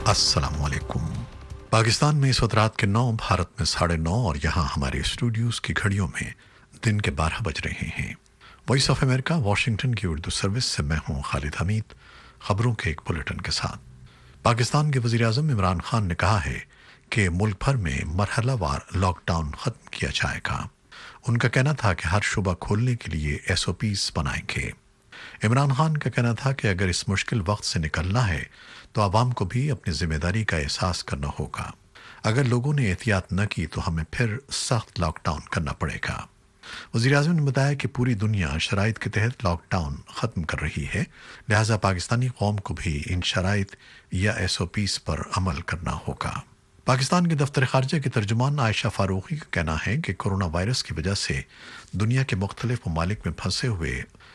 अस्सलाम वालेकुम। पाकिस्तान में इस वक्त रात के 9, भारत में 9:30 और यहाँ हमारे स्टूडियोज़ की घड़ियों में दिन के 12 बज रहे हैं। वॉइस ऑफ अमेरिका वाशिंगटन की उर्दू सर्विस से मैं हूँ खालिद हमीद। खबरों के एक बुलेटिन के साथ। पाकिस्तान के वज़ीर-ए-आज़म इमरान खान ने कहा है कि मुल्क भर में मरहलावार लॉकडाउन ख़त्म किया जाएगा। उनका कहना था कि हर शुबा खोलने के लिए SOPs बनाएंगे। इमरान खान का कहना था कि अगर इस मुश्किल वक्त से निकलना है तो आवाम को भी अपनी जिम्मेदारी का एहसास करना होगा। अगर लोगों ने एहतियात न की तो हमें फिर सख्त लॉकडाउन करना पड़ेगा। वज़ीर-ए-आज़म ने बताया कि पूरी दुनिया शराइत के तहत लॉकडाउन ख़त्म कर रही है, लिहाजा पाकिस्तानी कौम को भी इन शराइत या SOPs पर अमल करना होगा। पाकिस्तान के दफ्तर ख़ारजा की तर्जुमान आयशा फ़ारूक़ी का कहना है कि कोरोना वायरस की वजह से दुनिया के मुख्तलिफ ममालिक में फंसे हुए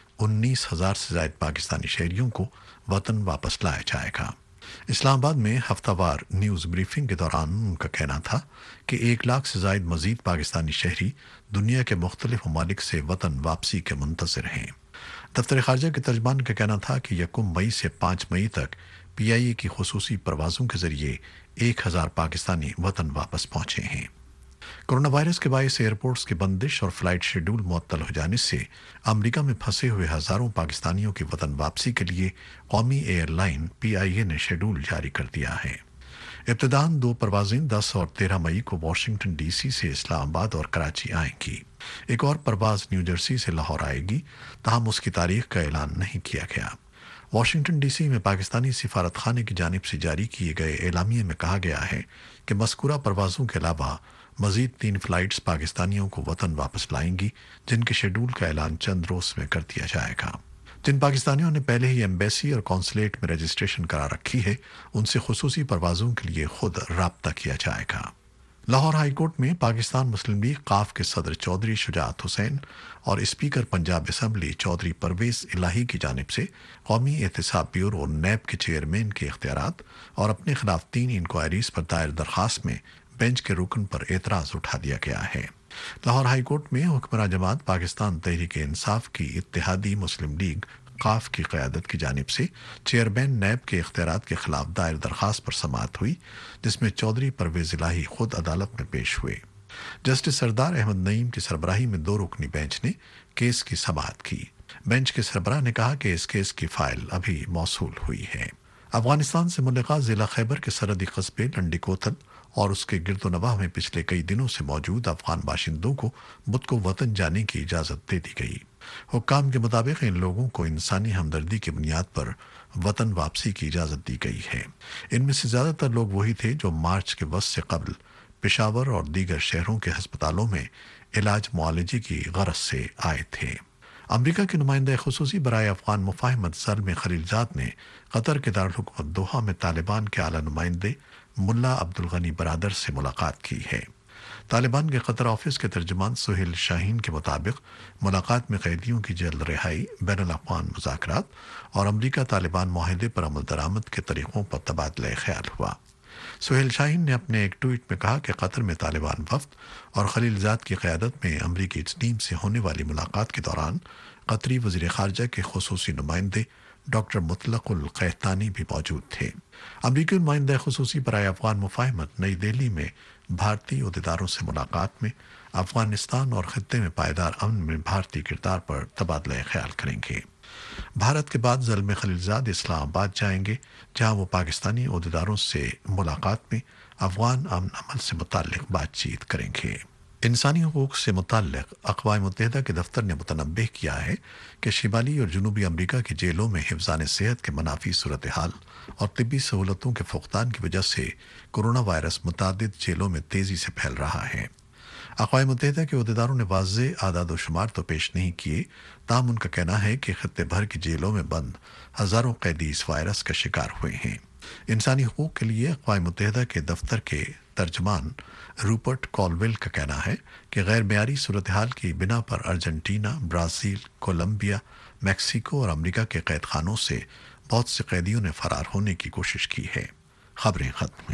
19,000 से ज़ायद पाकिस्तानी शहरियों को वतन वापस लाया जाएगा। इस्लामाबाद में हफ्तावार न्यूज़ ब्रीफिंग के दौरान उनका कहना था कि 1 लाख से ज़ायद मज़ीद पाकिस्तानी शहरी दुनिया के मुख्तलिफ ममालिक से वतन वापसी के मुंतज़िर हैं। दफ्तर ख़ारजा के तर्जुमान का कहना था कि 1 मई से 5 मई तक PIA की खुसूसी परवाज़ों के ज़रिए 1,000 पाकिस्तानी वतन वापस पहुँचे हैं। कोरोना वायरस के बायस एयरपोर्ट्स की बंदिश और फ्लाइट शेड्यूल मुअत्तल हो जाने से अमेरिका में फंसे हुए हज़ारों पाकिस्तानियों की वतन वापसी के लिए कौमी एयरलाइन PIA ने शेड्यूल जारी कर दिया है। इब्तिदान 2 परवाज़ें 10 और 13 मई को वाशिंगटन DC से इस्लामाबाद और कराची आएंगी। एक और परवाज़ न्यू जर्सी से लाहौर आएगी, तहम उसकी तारीख का ऐलान नहीं किया गया। वाशिंगटन DC में पाकिस्तानी सिफारत खाने की जानिब से जारी किए गए एलामिये में कहा गया है कि मज़कूरा परवाज़ों के अलावा मज़ीद 3 फ़्लाइट्स पाकिस्तानियों को वतन वापस लाएंगी, जिनके शेड्यूल का ऐलान चंद रोज़ में कर दिया जाएगा। जिन पाकिस्तानियों ने पहले ही एम्बेसी और कौंसलेट में रजिस्ट्रेशन करा रखी है, उनसे खुसूसी परवाज़ों के लिए खुद राब्ता किया जाएगा। लाहौर हाई कोर्ट में पाकिस्तान मुस्लिम लीग क़ाफ के सदर चौधरी शुजाअत हुसैन और स्पीकर पंजाब असम्बली चौधरी परवेज़ इलाही की जानिब से कौमी एहतसाब ब्यूरो NAB के चेयरमैन के इख्तियारात और अपने खिलाफ 3 इंक्वायरीज़ पर दायर दरख्वास्त में बेंच के रुकन पर एतराज़ उठा दिया गया है। लाहौर हाई कोर्ट में हुक्मरान जमात पाकिस्तान तहरीक-ए-इंसाफ की इत्तेहादी मुस्लिम लीग क़ाफ की क़यादत की जानिब से चेयरमैन NAB के इख्तियारात के खिलाफ दायर दरख्वास्त पर समाअत हुई, जिसमें चौधरी परवेज़ इलाही खुद अदालत में पेश हुए। जस्टिस सरदार अहमद नईम की सरबराही में 2 रुकनी बेंच ने केस की समाअत की। बेंच के सरबराह ने कहा कि इस केस की फ़ाइल अभी मौसूल हुई है। अफगानिस्तान से मुल्लिक़ा ज़िला खैबर के सरहदी कस्बे लंडी कोतल और उसके गिरदोनवाह में पिछले कई दिनों से मौजूद अफगान बाशिंदों को बुध को वतन जाने की इजाज़त दे दी गई। हुक्काम के मुताबिक इन लोगों को इंसानी हमदर्दी की बुनियाद पर वतन वापसी की इजाज़त दी गई है। इनमें से ज़्यादातर लोग वही थे जो मार्च के वस्त से कबल पेशावर और दीगर शहरों के हस्पतालों में इलाज मुआलजे की गरज से आए थे। अमरीका के नुमाइंदा खुसूसी बराए अफगान मुफाहमत ज़ल्म खलीलजाद ने कतर के दारुल दोहा में तालिबान के आला नुमाइंदे मुल्ला अब्दुल गनी बरादर से मुलाकात की है। तालिबान के कतर ऑफिस के तर्जुमान सुहेल शाहीन के मुताबिक मुलाकात में कैदियों की जल्द रिहाई, बैनुल-अक़वामी मुज़ाकरात और अमरीका तालिबान मुआहदे पर अमल दरामद के तरीक़ों पर तबादला ख्याल हुआ। सुहेल शाहीन ने अपने एक ट्वीट में कहा कि कतर में तालिबान वफ़द और खलीलजाद की क़यादत में अमरीकी टीम से होने वाली मुलाकात के दौरान कतरी वज़ीर ख़ारजा के खुसूसी नुमाइंदे डॉक्टर मुतलक़ुल क़हतानी भी मौजूद थे। अमरीकी नुमाइंदा खुसूसी बराए अफ़गान मुफाहमत नई दिल्ली में भारतीय अहदेदारों से मुलाकात में अफ़गानिस्तान और ख़ित्ते में पायदार अमन में भारतीय किरदार पर तबादला ख्याल करेंगे। भारत के बाद ज़ल्म खलीलजाद इस्लामाबाद जाएंगे, जहां वो पाकिस्तानी अहदेदारों से मुलाकात में अफ़गान अमन अमल से मुताल्लिक़ बातचीत करेंगे। इंसानी हकूक़ से मुताल्लिक़ अक़वाम मुत्तहिदा के दफ्तर ने मुतनब्बिह किया है कि शिमाली और जनूबी अमरीका की जेलों में हिफ़्ज़ान सेहत के मनाफी सूरत हाल और तिब्बी सहूलतों के फ़ुक़दान की वजह से कोरोना वायरस मुतादिद जेलों में तेज़ी से फैल रहा है। अक़वाम मुत्तहिदा के अहदेदारों ने वाज़ेह आदाद व शुमार तो पेश नहीं किए, ताहम उनका कहना है कि खित्ते भर की जेलों में बंद हज़ारों कैदी इस वायरस का शिकार हुए हैं। इंसानी हकूक़ के लिए अक़वाम मुत्तहिदा के दफ्तर के तर्जमान रूपर्ट कॉलवेल का कहना है कि गैर मेयारी सूरत हाल की बिना पर अर्जेंटीना, ब्राज़ील, कोलंबिया, मैक्सिको और अमरीका के कैद खानों से बहुत से कैदियों ने फ़रार होने की कोशिश की है। खबरें ख़त्म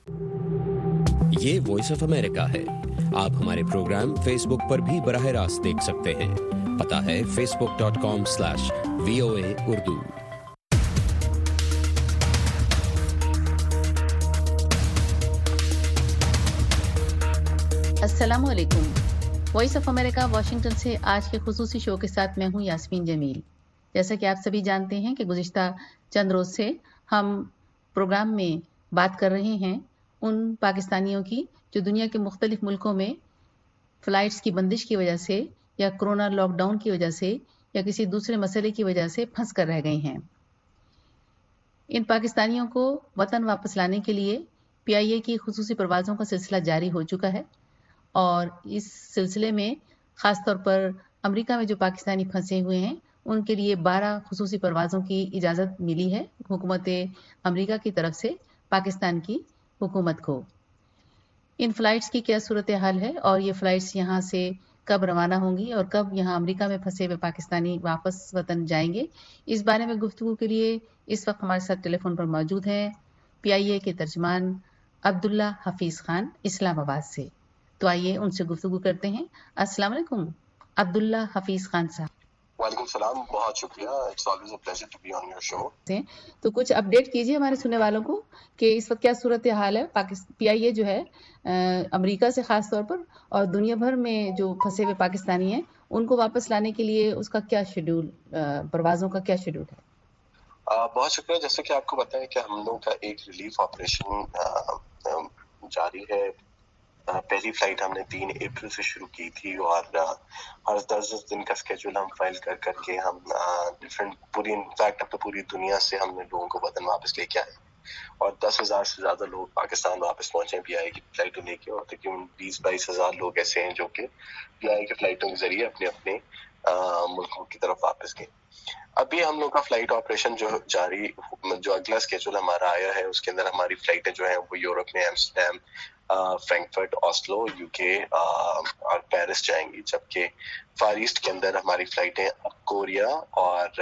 हुई। ये वॉइस ऑफ अमेरिका है। आप हमारे प्रोग्राम फेसबुक पर भी बराह रास्त देख सकते हैं। पता है facebook.com/VOA Urdu। अस्सलामुअलैकुम। वॉइस ऑफ अमेरिका वाशिंगटन से आज के खुसूसी शो के साथ मैं हूं यास्मीन जमील। जैसा कि आप सभी जानते हैं कि गुज़िश्ता चंद रोज़ से हम प्रोग्राम में बात कर रहे हैं उन पाकिस्तानियों की जो दुनिया के मुख्तलिफ मुल्कों में फ़्लाइट्स की बंदिश की वजह से या कोरोना लॉकडाउन की वजह से या किसी दूसरे मसले की वजह से फंस कर रह गए हैं। इन पाकिस्तानियों को वतन वापस लाने के लिए PIA की खुसूसी परवाज़ों का सिलसिला जारी हो चुका है और इस सिलसिले में ख़ास तौर पर अमेरिका में जो पाकिस्तानी फंसे हुए हैं उनके लिए 12 खुसूसी परवाज़ों की इजाज़त मिली है हुकूमत अमेरिका की तरफ से पाकिस्तान की हुकूमत को। इन फ़्लाइट्स की क्या सूरत हाल है और ये फ़्लाइट्स यहाँ से कब रवाना होंगी और कब यहाँ अमेरिका में फंसे हुए पाकिस्तानी वापस वतन जाएंगे, इस बारे में गुफ्तगू के लिए इस वक्त हमारे साथ टेलीफोन पर मौजूद हैं PIA के तर्जमान अब्दुल्ला हफीज़ खान इस्लामाबाद से। तो आइए उनसे गुफ्तगू करते हैं। अस्सलाम वालेकुम अब्दुल्ला हफीज़ खान साहब। वालेकुम सलाम, बहुत शुक्रिया। It's always a pleasure to be on your show. तो कुछ अपडेट कीजिए हमारे सुनने वालों को कि इस वक्त क्या सूरत हाल है। PIA जो है अमेरिका से ख़ास तौर पर और दुनिया भर में जो फंसे हुए पाकिस्तानी हैं उनको वापस लाने के लिए उसका क्या शेड्यूल, परवाज़ों का क्या शेड्यूल है? बहुत शुक्रिया। जैसे कि आपको पता है कि हम लोग का एक रिलीफ ऑपरेशन जारी है। पहली फ्लाइट हमने 3 अप्रैल से शुरू की थी और हर 10 दिन का स्केड्यूल हम फाइल कर करके हम डिफरेंट पूरी इनफैक्ट अब तो पूरी दुनिया से हमने लोगों को वतन वापस लेके आए और 10,000 से ज्यादा लोग पाकिस्तान वापस पहुंचे PIA की फ्लाइटों लेके और तकरीबन 20-22 हजार लोग ऐसे हैं जो कि PIA की फ्लाइटों के जरिए अपने अपने मुल्कों की तरफ वापस गए। अभी हम लोग का फ्लाइट ऑपरेशन जो अगला स्केड्यूल हमारा आया है उसके अंदर हमारी फ्लाइटें जो हैं वो यूरोप में एम्स्टरडैम, फ्रैंकफर्ट, ऑस्लो, UK और पेरिस जाएंगी, जबकि फार ईस्ट के अंदर हमारी फ्लाइटें अब कोरिया और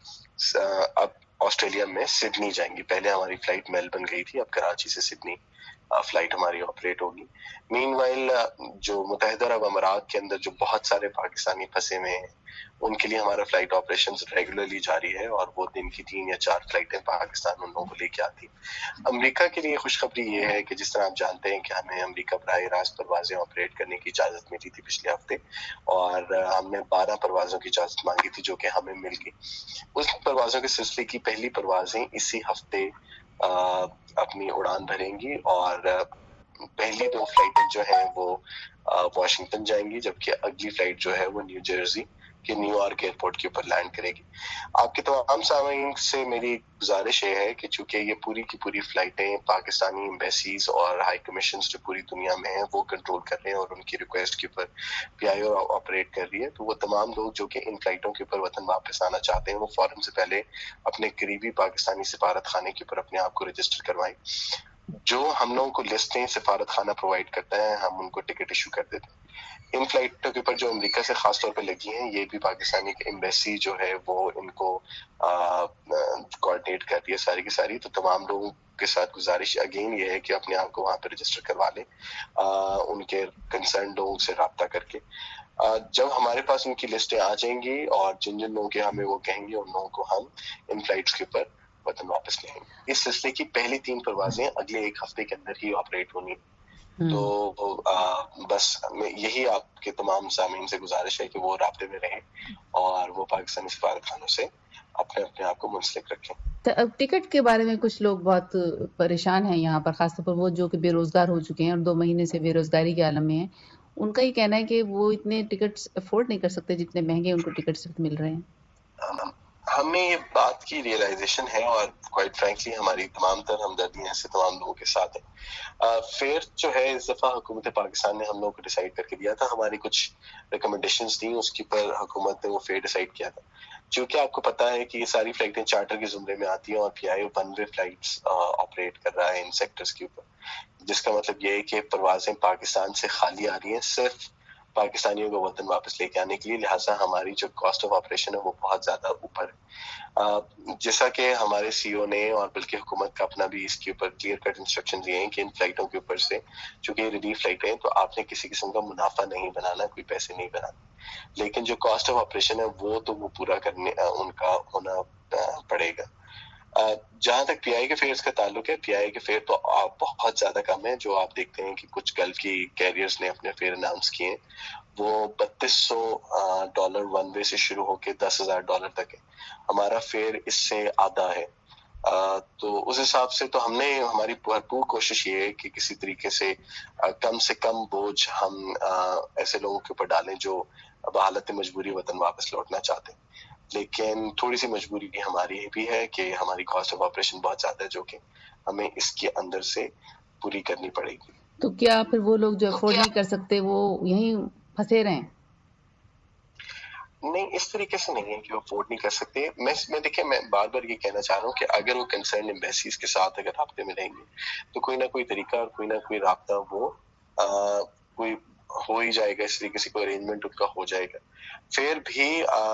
अब ऑस्ट्रेलिया में सिडनी जाएंगी। पहले हमारी फ्लाइट मेलबर्न गई थी, अब कराची से सिडनी फ्लाइट हमारी ऑपरेट होगी। मीनवाइल जो मुत्तहिदा अरब अमारात के अंदर जो बहुत सारे पाकिस्तानी फंसे हुए हैं उनके लिए हमारा फ्लाइट ऑपरेशंस रेगुलरली जारी है और वो दिन की 3 या 4 फ्लाइटें पाकिस्तान उन लोगों को लेके आती है। अमेरिका के लिए खुशखबरी ये है कि जिस तरह आप जानते हैं कि हमें अमेरिका बराह रास्त परवाजें ऑपरेट करने की इजाज़त मिली थी पिछले हफ्ते और हमने 12 परवाज़ों की इजाज़त मांगी थी जो कि हमें मिल गई। उस परवाज़ों के सिलसिले की पहली परवाज़ें इसी हफ्ते अपनी उड़ान भरेंगी और पहली 2 फ्लाइटें जो हैं वो वाशिंगटन जाएंगी, जबकि अगली फ्लाइट जो है वो न्यू जर्सी के न्यूयॉर्क एयरपोर्ट के ऊपर लैंड करेगी। आपके तमाम सामीन से मेरी गुजारिश ये है कि चूंकि ये पूरी की पूरी फ्लाइटें पाकिस्तानी एम्बेसीज और हाई कमीशंस जो पूरी दुनिया में हैं वो कंट्रोल कर रहे हैं और उनकी रिक्वेस्ट के ऊपर PIA ऑपरेट कर रही है, तो वो तमाम लोग जो कि इन फ्लाइटों के ऊपर वतन वापस आना चाहते हैं वो फौरन से पहले अपने करीबी पाकिस्तानी सिफारत खाने के ऊपर अपने आप को रजिस्टर करवाएं। जो हम लोगों को लिस्टें सिफारत खाना प्रोवाइड करता है हम उनको टिकट इशू कर देते हैं। इन फ्लाइटों के ऊपर जो अमेरिका से खास तौर पर लगी हैं ये भी पाकिस्तानी एम्बेसी जो है वो इनको कोऑर्डिनेट कर रही है सारी की सारी। तो तमाम लोगों के साथ गुजारिश अगेन ये है कि अपने आप को वहाँ पे रजिस्टर करवा लें उनके कंसर्न लोगों से रब्ता करके। जब हमारे पास उनकी लिस्टें आ जाएंगी और जिन जिन लोगों के हमें वो कहेंगे उन लोगों को हम इन फ्लाइट्स के ऊपर वतन वापस लेंगे। इस सिलसिले की पहली 3 परवाजें अगले 1 हफ्ते के अंदर ही ऑपरेट होनी। तो बस यही आपके तमाम सामीन से गुजारिश है कि वो राब्ते में रहें और वो पाकिस्तानी सफारत खानों से अपने आप को मुंसलिक रखें। तो टिकट के बारे में कुछ लोग बहुत परेशान हैं यहाँ पर, खासतौर पर वो जो कि बेरोजगार हो चुके हैं और 2 महीने से बेरोजगारी के आलम में हैं। उनका ये कहना है कि वो इतने टिकट्स अफोर्ड नहीं कर सकते जितने महंगे उनको टिकट्स मिल रहे हैं। हमें ये बात की रियलाइजेशन है और क्वाइट फ्रैंकली हमारी तमाम तर हमदर्दियां ऐसे तमाम लोगों के साथ है। फेयर जो है इस दफा हुकूमत पाकिस्तान ने हम लोगों को डिसाइड करके दिया था, हमारी कुछ रिकमेंडेशंस थी उसके पर हुकूमत ने वो फेयर डिसाइड किया था। क्योंकि आपको पता है कि ये सारी फ्लाइटें चार्टर के जुमरे में आती हैं और PIA one way flights operate कर रहा है इन सेक्टर्स के ऊपर, जिसका मतलब ये है कि परवाजें पाकिस्तान से खाली आ रही हैं सिर्फ पाकिस्तानियों को वतन वापस लेके आने के लिए। लिहाजा हमारी जो कॉस्ट ऑफ ऑपरेशन है वो बहुत ज्यादा ऊपर है। जैसा कि हमारे CEO ने और बल्कि हुकूमत का अपना भी इसके ऊपर क्लियर कट इंस्ट्रक्शन दिए हैं कि इन फ्लाइटों के ऊपर से चूंकि रिलीफ फ्लाइटें हैं तो आपने किसी किस्म का मुनाफा नहीं बनाना, कोई पैसे नहीं बनाने, लेकिन जो कॉस्ट ऑफ ऑपरेशन है वो तो वो पूरा करने उनका होना पड़ेगा। جہاں تک پی آئی کے فیئرز کا تعلق ہے، پی آئی کے فیئر تو بہت زیادہ کم ہے. جو آپ دیکھتے ہیں کہ کچھ گلف کی کیریئرز نے اپنے فیئر اناؤنس کیے ہیں، وہ $3200 ون وے سے شروع ہو کے $10,000 تک ہے. ہمارا فیئر اس سے آدھا ہے. تو اس حساب سے تو ہم نے ہماری بھرپور کوشش یہ ہے کہ کسی طریقے سے کم بوجھ ہم ایسے لوگوں کے اوپر ڈالیں جو بحالت مجبوری وطن واپس لوٹنا چاہتے ہیں. لیکن تھوڑی سی مجبوری ہماری بھی ہے کہ ہماری کاسٹ آف آپریشن بہت زیادہ ہے، جو کہ ہمیں اس کے اندر سے پوری کرنی پڑے گی. تو کیا پھر وہ لوگ جو افورڈ نہیں کر سکتے وہ یہیں پھنسے رہیں؟ نہیں، اس طریقے سے نہیں ہے کہ وہ افورڈ نہیں کر سکتے. میں دیکھیں، میں بار بار یہ کہنا چاہ رہا ہوں کہ اگر وہ کنسرن ایمبیسیز کے ساتھ اگر رابطے میں رہیں گے تو کوئی نہ کوئی طریقہ اور کوئی نہ کوئی رابطہ وہ کوئی ہو ہی جائے گا. اس طریقے سے کوئی ارینجمنٹ ان کا ہو جائے گا. پھر بھی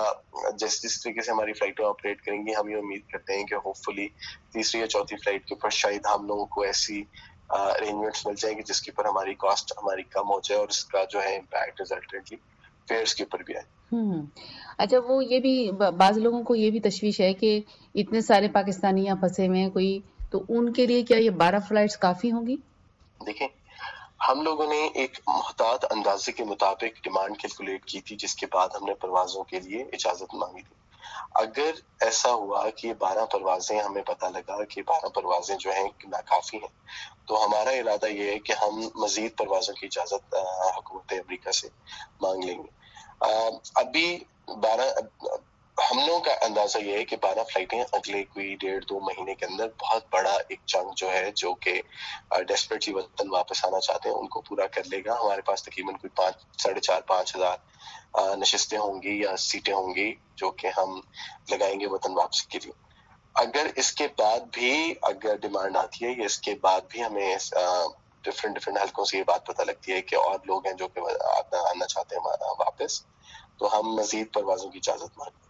جس طریقے سے ہماری فلائٹیں آپریٹ کریں گی، ہم یہ امید کرتے ہیں کہ ہوپ فلی تیسری یا چوتھی فلائٹ کے اوپر شاید ہم لوگوں کو ایسی ارینجمنٹس مل جائیں گے جس کے اوپر ہماری کاسٹ ہماری کم ہو جائے اور اس کا جو ہے امپیکٹ ریزلٹنٹلی فیئرس کے اوپر بھی آئے. اچھا، وہ یہ بھی بعض لوگوں کو یہ بھی تشویش ہے کہ اتنے سارے پاکستانی یہاں پھنسے ہوئے ہیں، کوئی تو ان کے لیے کیا یہ 12 فلائٹس کافی ہوں گی؟ دیکھیں، ہم لوگوں نے ایک محتاط اندازے کے مطابق ڈیمانڈ کیلکولیٹ کی تھی، جس کے بعد ہم نے پروازوں کے لیے اجازت مانگی تھی. اگر ایسا ہوا کہ 12 پروازیں ہمیں پتہ لگا کہ 12 پروازیں جو ہیں ناکافی ہیں، تو ہمارا ارادہ یہ ہے کہ ہم مزید پروازوں کی اجازت حکومت امریکہ سے مانگ لیں گے. ابھی 12 ہم لوگوں کا اندازہ یہ ہے کہ 12 فلائٹیں اگلے کوئی 1.5-2 مہینے کے اندر بہت بڑا ایک چنک جو ہے جو کہ ڈیسپریٹلی وطن واپس آنا چاہتے ہیں ان کو پورا کر لے گا. ہمارے پاس تقریباً کوئی 4.5 ہزار نشستیں ہوں گی یا سیٹیں ہوں گی جو کہ ہم لگائیں گے وطن واپسی کے لیے. اگر اس کے بعد بھی اگر ڈیمانڈ آتی ہے یا اس کے بعد بھی ہمیں ڈفرینٹ حلقوں سے یہ بات پتہ لگتی ہے کہ اور لوگ ہیں جو کہ آنا چاہتے ہیں واپس، تو ہم مزید پروازوں کی اجازت مانگیں.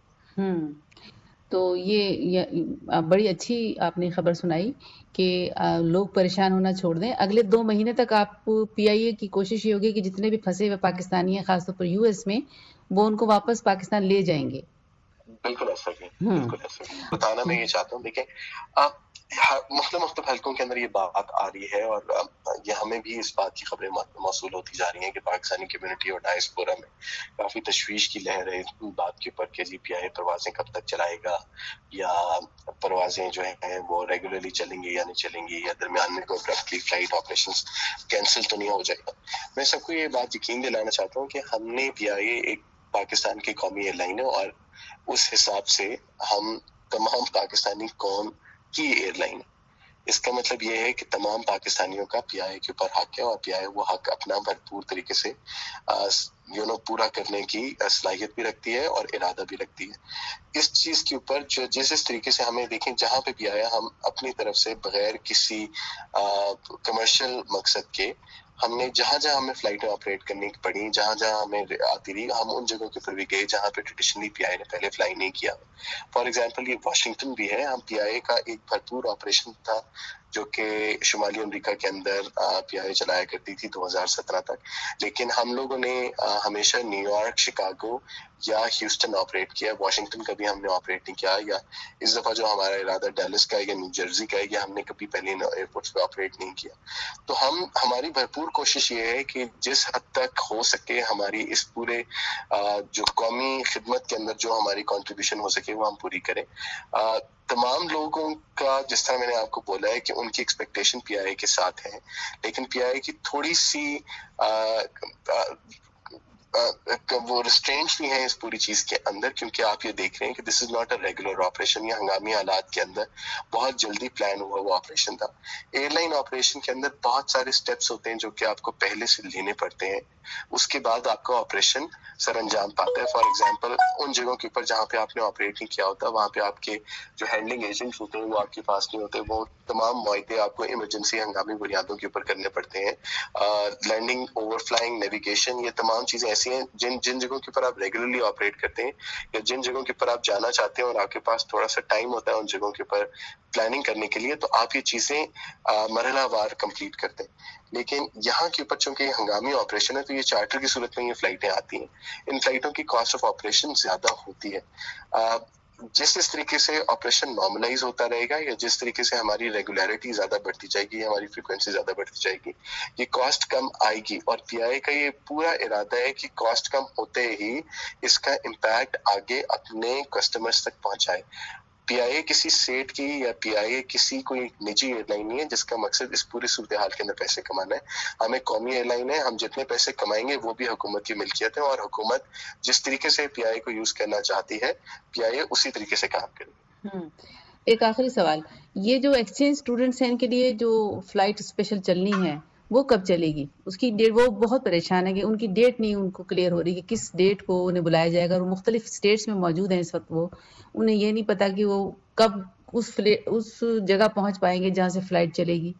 تو یہ بڑی اچھی آپ نے خبر سنائی کہ لوگ پریشان ہونا چھوڑ دیں. اگلے 2 مہینے تک آپ پی آئی اے کی کوشش یہ ہوگی کہ جتنے بھی پھنسے ہوئے پاکستانی ہیں خاص طور پر یو ایس میں، وہ ان کو واپس پاکستان لے جائیں گے. بالکل ایسا ہی، بالکل ایسا ہی بتانا میں یہ چاہتا ہوں. دیکھیں، مختلف حلقوں کے اندر یہ بات آ رہی ہے اور یہ ہمیں بھی اس بات کی خبریں موصول ہوتی جا رہی ہیں کہ پاکستانی کمیونٹی اور ڈائسپورا میں کافی تشویش کی لہر ہے اس بات کے اوپر کہ پی آئی پروازیں کب تک چلائے گا، یا پروازیں جو ہیں وہ ریگولرلی چلیں گی یا نہیں چلیں گی، یا درمیان میں کوئی ابرپٹلی فلائٹ آپریشنز کینسل تو نہیں ہو جائے گا. میں سب کو یہ بات یقین دلانا چاہتا ہوں کہ ہم نے پی آئی اے ایک پاکستان کی قومی ایئر لائن ہے اور اس حساب سے ہم تمام پاکستانی قوم کی ایئر لائن ہے. اس کا مطلب یہ ہے کہ تمام پاکستانیوں کا پی آئی اے کے اوپر حق ہے اور پی آئی اے وہ حق اپنا بھرپور طریقے سے پورا کرنے کی صلاحیت بھی رکھتی ہے اور ارادہ بھی رکھتی ہے. اس چیز کے اوپر جو جس طریقے سے ہمیں دیکھیں جہاں پہ بھی آیا، ہم اپنی طرف سے بغیر کسی کمرشل مقصد کے ہم نے جہاں ہمیں فلائٹیں آپریٹ کرنی پڑی، جہاں ہمیں آتی رہی، ہم ان جگہوں کے اوپر بھی گئے جہاں پہ ٹریڈیشنلی پی آئی نے پہلے فلائی نہیں کیا. فار ایگزامپل یہ واشنگٹن بھی ہے. ہم پی آئی اے کا ایک بھرپور آپریشن تھا جو کہ شمالی امریکہ کے اندر پی آئی اے چلایا کرتی تھی 2017 تک، لیکن ہم لوگوں نے ہمیشہ نیو یارک، شکاگو یا ہیوسٹن آپریٹ کیا. واشنگٹن کبھی ہم نے آپریٹ نہیں کیا، یا اس دفعہ جو ہمارا ارادہ ڈیلس کا ہے یا نیو جرسی کا ہے، یا ہم نے کبھی پہلے ایئرپورٹس پہ آپریٹ نہیں کیا. تو ہماری بھرپور کوشش یہ ہے کہ جس حد تک ہو سکے ہماری اس پورے جو قومی خدمت کے اندر جو ہماری کنٹریبیوشن ہو سکے وہ ہم پوری کریں. تمام لوگوں کا جس طرح میں نے آپ کو بولا ہے کہ ان کی ایکسپیکٹیشن پی آئی اے کے ساتھ ہے، لیکن پی آئی اے کی تھوڑی سی وہ ریسٹرینٹس بھی ہیں اس پوری چیز کے اندر، کیونکہ آپ یہ دیکھ رہے ہیں کہ this is not a regular operation. یہ ہنگامی حالات کے اندر بہت جلدی پلان ہوا وہ آپریشن تھا. ایئر لائن آپریشن کے اندر بہت سارے سٹیپس ہوتے ہیں جو کہ آپ کو پہلے سے لینے پڑتے ہیں، اس کے بعد آپ کا آپریشن سر انجام پاتا ہے. فار ایگزامپل ان جگہوں کے اوپر جہاں پہ آپ نے آپریٹ نہیں کیا ہوتا، وہاں پہ آپ کے جو ہینڈلنگ ایجنٹس ہوتے ہیں وہ آپ کے پاس نہیں ہوتے. وہ تمام معاہدے آپ کو ایمرجنسی ہنگامی بنیادوں کے اوپر کرنے پڑتے ہیں. لینڈنگ، اوور فلائنگ، نیویگیشن، یہ تمام چیزیں ایسی ہیں جن جگہوں کے اوپر آپ ریگولرلی آپریٹ کرتے ہیں یا جن جگہوں کے اوپر آپ جانا چاہتے ہیں اور آپ کے پاس تھوڑا سا ٹائم ہوتا ہے ان جگہوں کے اوپر پلاننگ کرنے کے لیے، تو آپ یہ چیزیں مرحلہ وار کمپلیٹ کرتے ہیں. لیکن یہاں کے اوپر چونکہ یہ ہنگامی آپریشن ہے تو یہ چارٹر کی صورت میں یہ فلائٹیں آتی ہیں. ان فلائٹوں کی کاسٹ آف آپریشن زیادہ ہوتی ہے. जिस तरीके से ऑपरेशन नॉर्मलाइज होता रहेगा या जिस तरीके से हमारी रेगुलरिटी ज्यादा बढ़ती जाएगी, हमारी फ्रीक्वेंसी ज्यादा बढ़ती जाएगी, ये कॉस्ट कम आएगी। और पीआईए का ये पूरा इरादा है कि कॉस्ट कम होते ही इसका इम्पैक्ट आगे अपने कस्टमर्स तक पहुंचाए। पीआईए किसी स्टेट की या पीआईए किसी कोई निजी एयरलाइन नहीं है जिसका मकसद इस पूरी सूरत हाल के अंदर पैसे कमाना है। हमें कौमी एयरलाइन है, हम जितने पैसे कमाएंगे वो भी हुकूमत की मिल्कियत है, और हुकूमत जिस तरीके से पीआईए को यूज करना चाहती है पीआईए उसी तरीके से काम करेगी। एक आखिरी सवाल, ये जो एक्सचेंज स्टूडेंट्स हैं इनके लिए जो फ्लाइट स्पेशल चलनी है वो कब चलेगी? उसकी डेट, वो बहुत परेशान है कि उनकी डेट नहीं उनको क्लियर हो रही कि किस डेट को उन्हें बुलाया जाएगा, और मुख्तलिफ स्टेट्स में मौजूद हैं इस वक्त, वो उन्हें ये नहीं पता कि वो कब उस जगह पहुंच पाएंगे जहां से फ्लाइट चलेगी।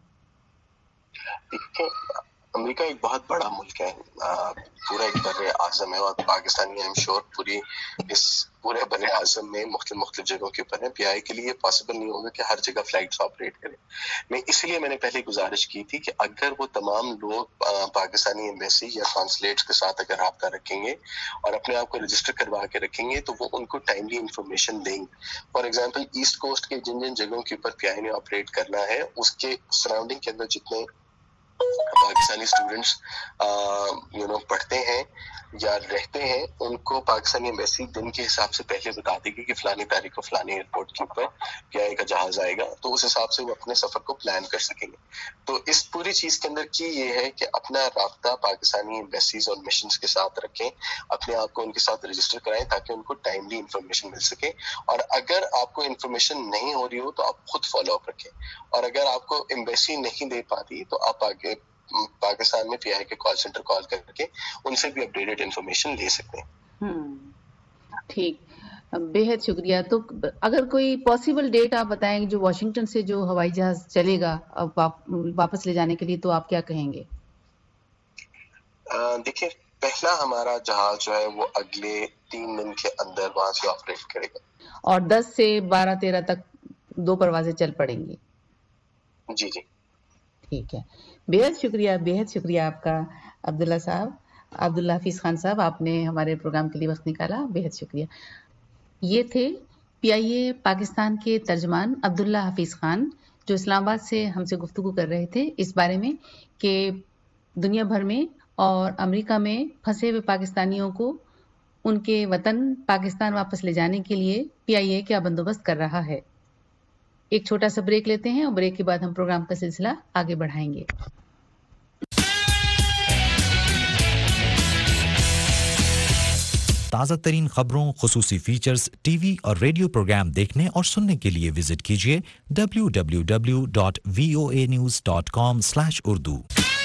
अमेरिका एक बहुत बड़ा मुल्क है, पूरा एक बर्रे आज़म है, और पाकिस्तानी आई एम श्योर पूरी इस पूरे बर्रे आज़म में मुख्तलिफ जगहों के ऊपर है। पीआईए के लिए पॉसिबल नहीं होगा कि हर जगह फ्लाइट्स ऑपरेट करें। इसलिए मैंने पहले गुजारिश की थी कि अगर वो तमाम लोग पाकिस्तानी एम्बेसी या कॉन्सुलेट्स के साथ अगर रब्ता रखेंगे और अपने आप को रजिस्टर करवा के रखेंगे तो वो उनको टाइमली इंफॉर्मेशन देंगे। फॉर एग्जाम्पल ईस्ट कोस्ट के जिन जिन जगहों के ऊपर पीआईए ने ऑपरेट करना है उसके सराउंडिंग के अंदर जितने पाकिस्तानी स्टूडेंट्स पढ़ते हैं या रहते हैं उनको पाकिस्तानी एम्बेसी दिन के हिसाब से पहले बता देगी कि फलानी तारीख को फलानी एयरपोर्ट के ऊपर पीआईए का जहाज आएगा, तो उस हिसाब से वो अपने सफर को प्लान कर सकेंगे। तो इस पूरी चीज के अंदर की ये है कि अपना राब्ता पाकिस्तानी एम्बेसीज और मिशंस के साथ रखें, अपने आप को उनके साथ रजिस्टर कराएं ताकि उनको टाइमली इंफॉर्मेशन मिल सके। और अगर आपको इंफॉर्मेशन नहीं हो रही हो तो आप खुद फॉलो अप रखें, और अगर आपको एम्बेसी नहीं दे पाती तो आप आगे पाकिस्तान में पीआईए के कॉल सेंटर कॉल करके उनसे भी अपडेटेड इंफॉर्मेशन ले सकते हैं। ठीक, बेहद शुक्रिया। तो अगर कोई पॉसिबल डेट आप बताएं जो वाशिंगटन से जो हवाई जहाज चलेगा अब वापस ले जाने के लिए, तो आप क्या कहेंगे? देखिए, पहला हमारा जहाज जो है वो अगले 3 दिन के अंदर वहां से ऑपरेट करेगा, और 10 से 12-13 तक 2 परवाजें चल पड़ेंगी। जी जी, ठीक है। बेहद शुक्रिया आपका अब्दुल्ला साहब, अब्दुल्ला हफीज खान साहब, आपने हमारे प्रोग्राम के लिए वक्त निकाला, बेहद शुक्रिया। ये थे पीआईए पाकिस्तान के तर्जमान अब्दुल्ला हफीज खान जो इस्लामाबाद से हमसे गुफ्तगू कर रहे थे इस बारे में कि दुनिया भर में और अमेरिका में फंसे हुए पाकिस्तानियों को उनके वतन पाकिस्तान वापस ले जाने के लिए पीआईए क्या बंदोबस्त कर रहा है। एक छोटा सा ब्रेक लेते हैं और ब्रेक के बाद हम प्रोग्राम का सिलसिला आगे बढ़ाएंगे। ताज़ा तरीन खबरों, खुसूसी फीचर्स, टीवी और रेडियो प्रोग्राम देखने और सुनने के लिए विजिट कीजिए www.voanews.com/urdu।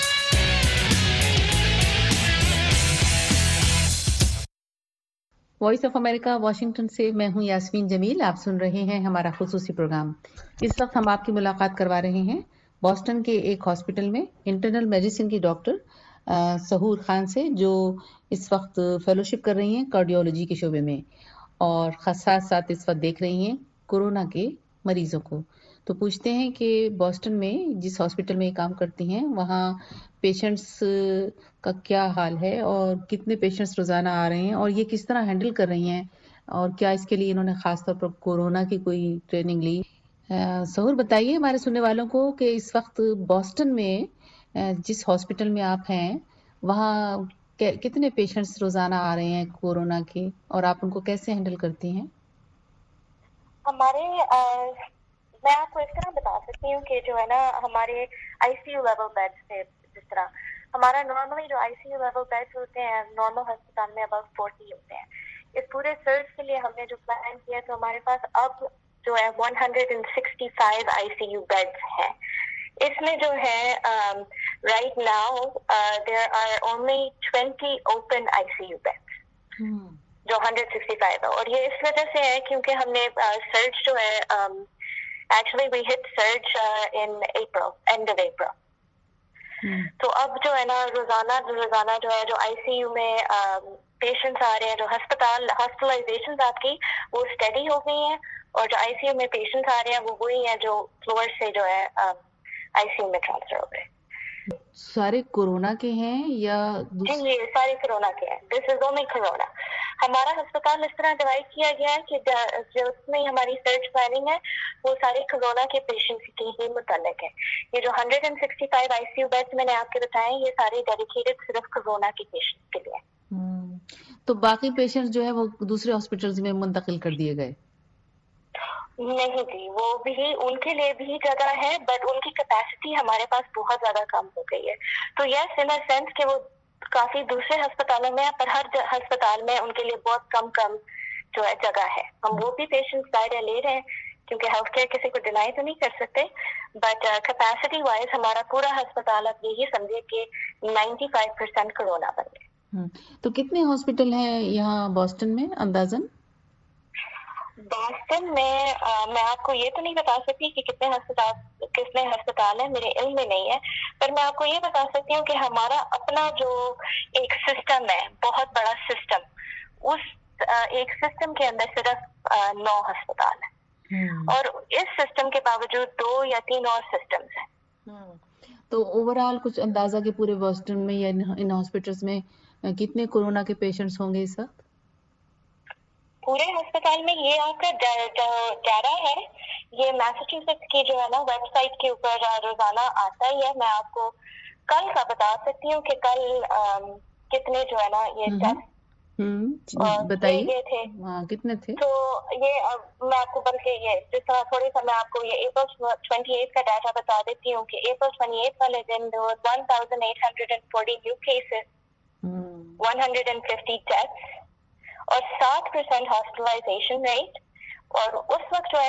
Voice of America Washington से मैं हूं यास्मीन जमील। आप सुन रहे हैं हमारा खुसूसी प्रोग्राम। इस वक्त हम आपकी मुलाकात करवा रहे हैं बॉस्टन के एक हॉस्पिटल में इंटरनल मेडिसिन की डॉक्टर सहूर खान से, जो इस वक्त फेलोशिप कर रही हैं कार्डियोलॉजी के शोबे में और साथ साथ इस वक्त देख रही हैं कोरोना के मरीजों को। तो पूछते हैं कि बॉस्टन में जिस हॉस्पिटल में काम करती हैं वहाँ पेशेंट्स का क्या हाल है और कितने पेशेंट्स रोज़ाना आ रहे हैं और ये किस तरह हैंडल कर रही हैं, और क्या इसके लिए इन्होंने ख़ास तौर पर कोरोना की कोई ट्रेनिंग ली। सहूर, बताइए हमारे सुनने वालों को कि इस वक्त बॉस्टन में जिस हॉस्पिटल में आप हैं वहाँ कितने पेशेंट्स रोज़ाना आ रहे हैं कोरोना के, और आप उनको कैसे हैंडल करती हैं? मैं आपको इस तरह बता सकती हूँ कि जो है ना हमारे आईसीयू लेवल बेड्स थे, जिस तरह हमारा नॉर्मली जो आईसीयू लेवल बेड्स होते हैं नॉर्मल अस्पताल में अबाउट 40 होते हैं। इस पूरे सर्च के लिए हमने जो प्लान किया तो हमारे पास अब जो है 165 आईसीयू बेड्स हैं। इसमें जो है right now there are only 20 open ICU beds जो 165 है, और ये इस वजह से है क्योंकि हमने सर्च जो है actually we hit surge in April, end of April. तो अब जो है ना रोजाना जो है जो आईसीयू में पेशेंट्स आ रहे हैं, जो हॉस्पिटलाइजेशंस आपकी वो स्टेडी हो गई हैं, और जो आईसीयू में पेशेंट्स आ रहे हैं वो वही हैं जो फ्लोर से जो है आईसीयू में ट्रांसफर हो गए। सारे कोरोना के हैं या जी ये सारे कोरोना के हैं, दिस इज ओनली कोरोना। हमारा अस्पताल इस तरह डिवाइड किया गया है कि जो उसमें हमारी सर्च प्लानिंग है वो सारे कोरोना के पेशेंट्स की ही मुतल्लिक है। ये जो 165 आईसीयू बेड्स मैंने आपके बताए ये सारे डेडिकेटेड सिर्फ कोरोना के पेशेंट्स के लिए। तो बाकी पेशेंट्स जो है वो दूसरे हॉस्पिटल्स में मुंतकिल कर दिए गए? नहीं जी, वो भी उनके लिए भी जगह है, बट उनकी कैपेसिटी हमारे पास बहुत ज्यादा कम हो गई है। तो यस इन अ सेंस कि वो काफी दूसरे अस्पतालों में, पर हर अस्पताल में उनके लिए बहुत कम जो है जगह है। हम वो भी पेशेंट्स दायरा ले रहे हैं क्योंकि हेल्थ केयर किसी को डिनाई तो नहीं कर सकते, बट कैपेसिटी वाइज हमारा पूरा अस्पताल अब यही समझिए कि 95% कोरोना बन गए। तो कितने हॉस्पिटल हैं यहाँ बॉस्टन में अंदाजन? बॉस्टन में मैं आपको ये तो नहीं बता सकती कि कितने अस्पताल है, मेरे इल्म में नहीं है, पर मैं आपको ये बता सकती हूँ कि हमारा अपना जो एक सिस्टम है, बहुत बड़ा सिस्टम, उस एक सिस्टम के अंदर सिर्फ 9 अस्पताल है और इस सिस्टम के बावजूद 2 या 3 और सिस्टम्स हैं। तो ओवरऑल कुछ अंदाजा के पूरे बॉस्टन में या इन हॉस्पिटल्स में कितने कोरोना के पेशेंट्स होंगे इस वक्त? पूरे अस्पताल में ये आपका डाटा है, ये मैसाचुसेट्स की जो है ना वेबसाइट के ऊपर रोजाना आता ही है। मैं आपको कल का बता सकती हूँ कि कल कितने जो है ना ये टेस्ट बताइए थे। कितने थे? तो ये मैं आपको बल्कि ये जिस तरह थोड़ी सा मैं आपको ये अप्रैल 28 का डाटा बता देती हूँ कि अप्रैल 28 वाले दिन 1840 न्यू केसेस, 150 डेथ्स और 7% हॉस्पिटलाइजेशन रेट, और उस वक्त जो है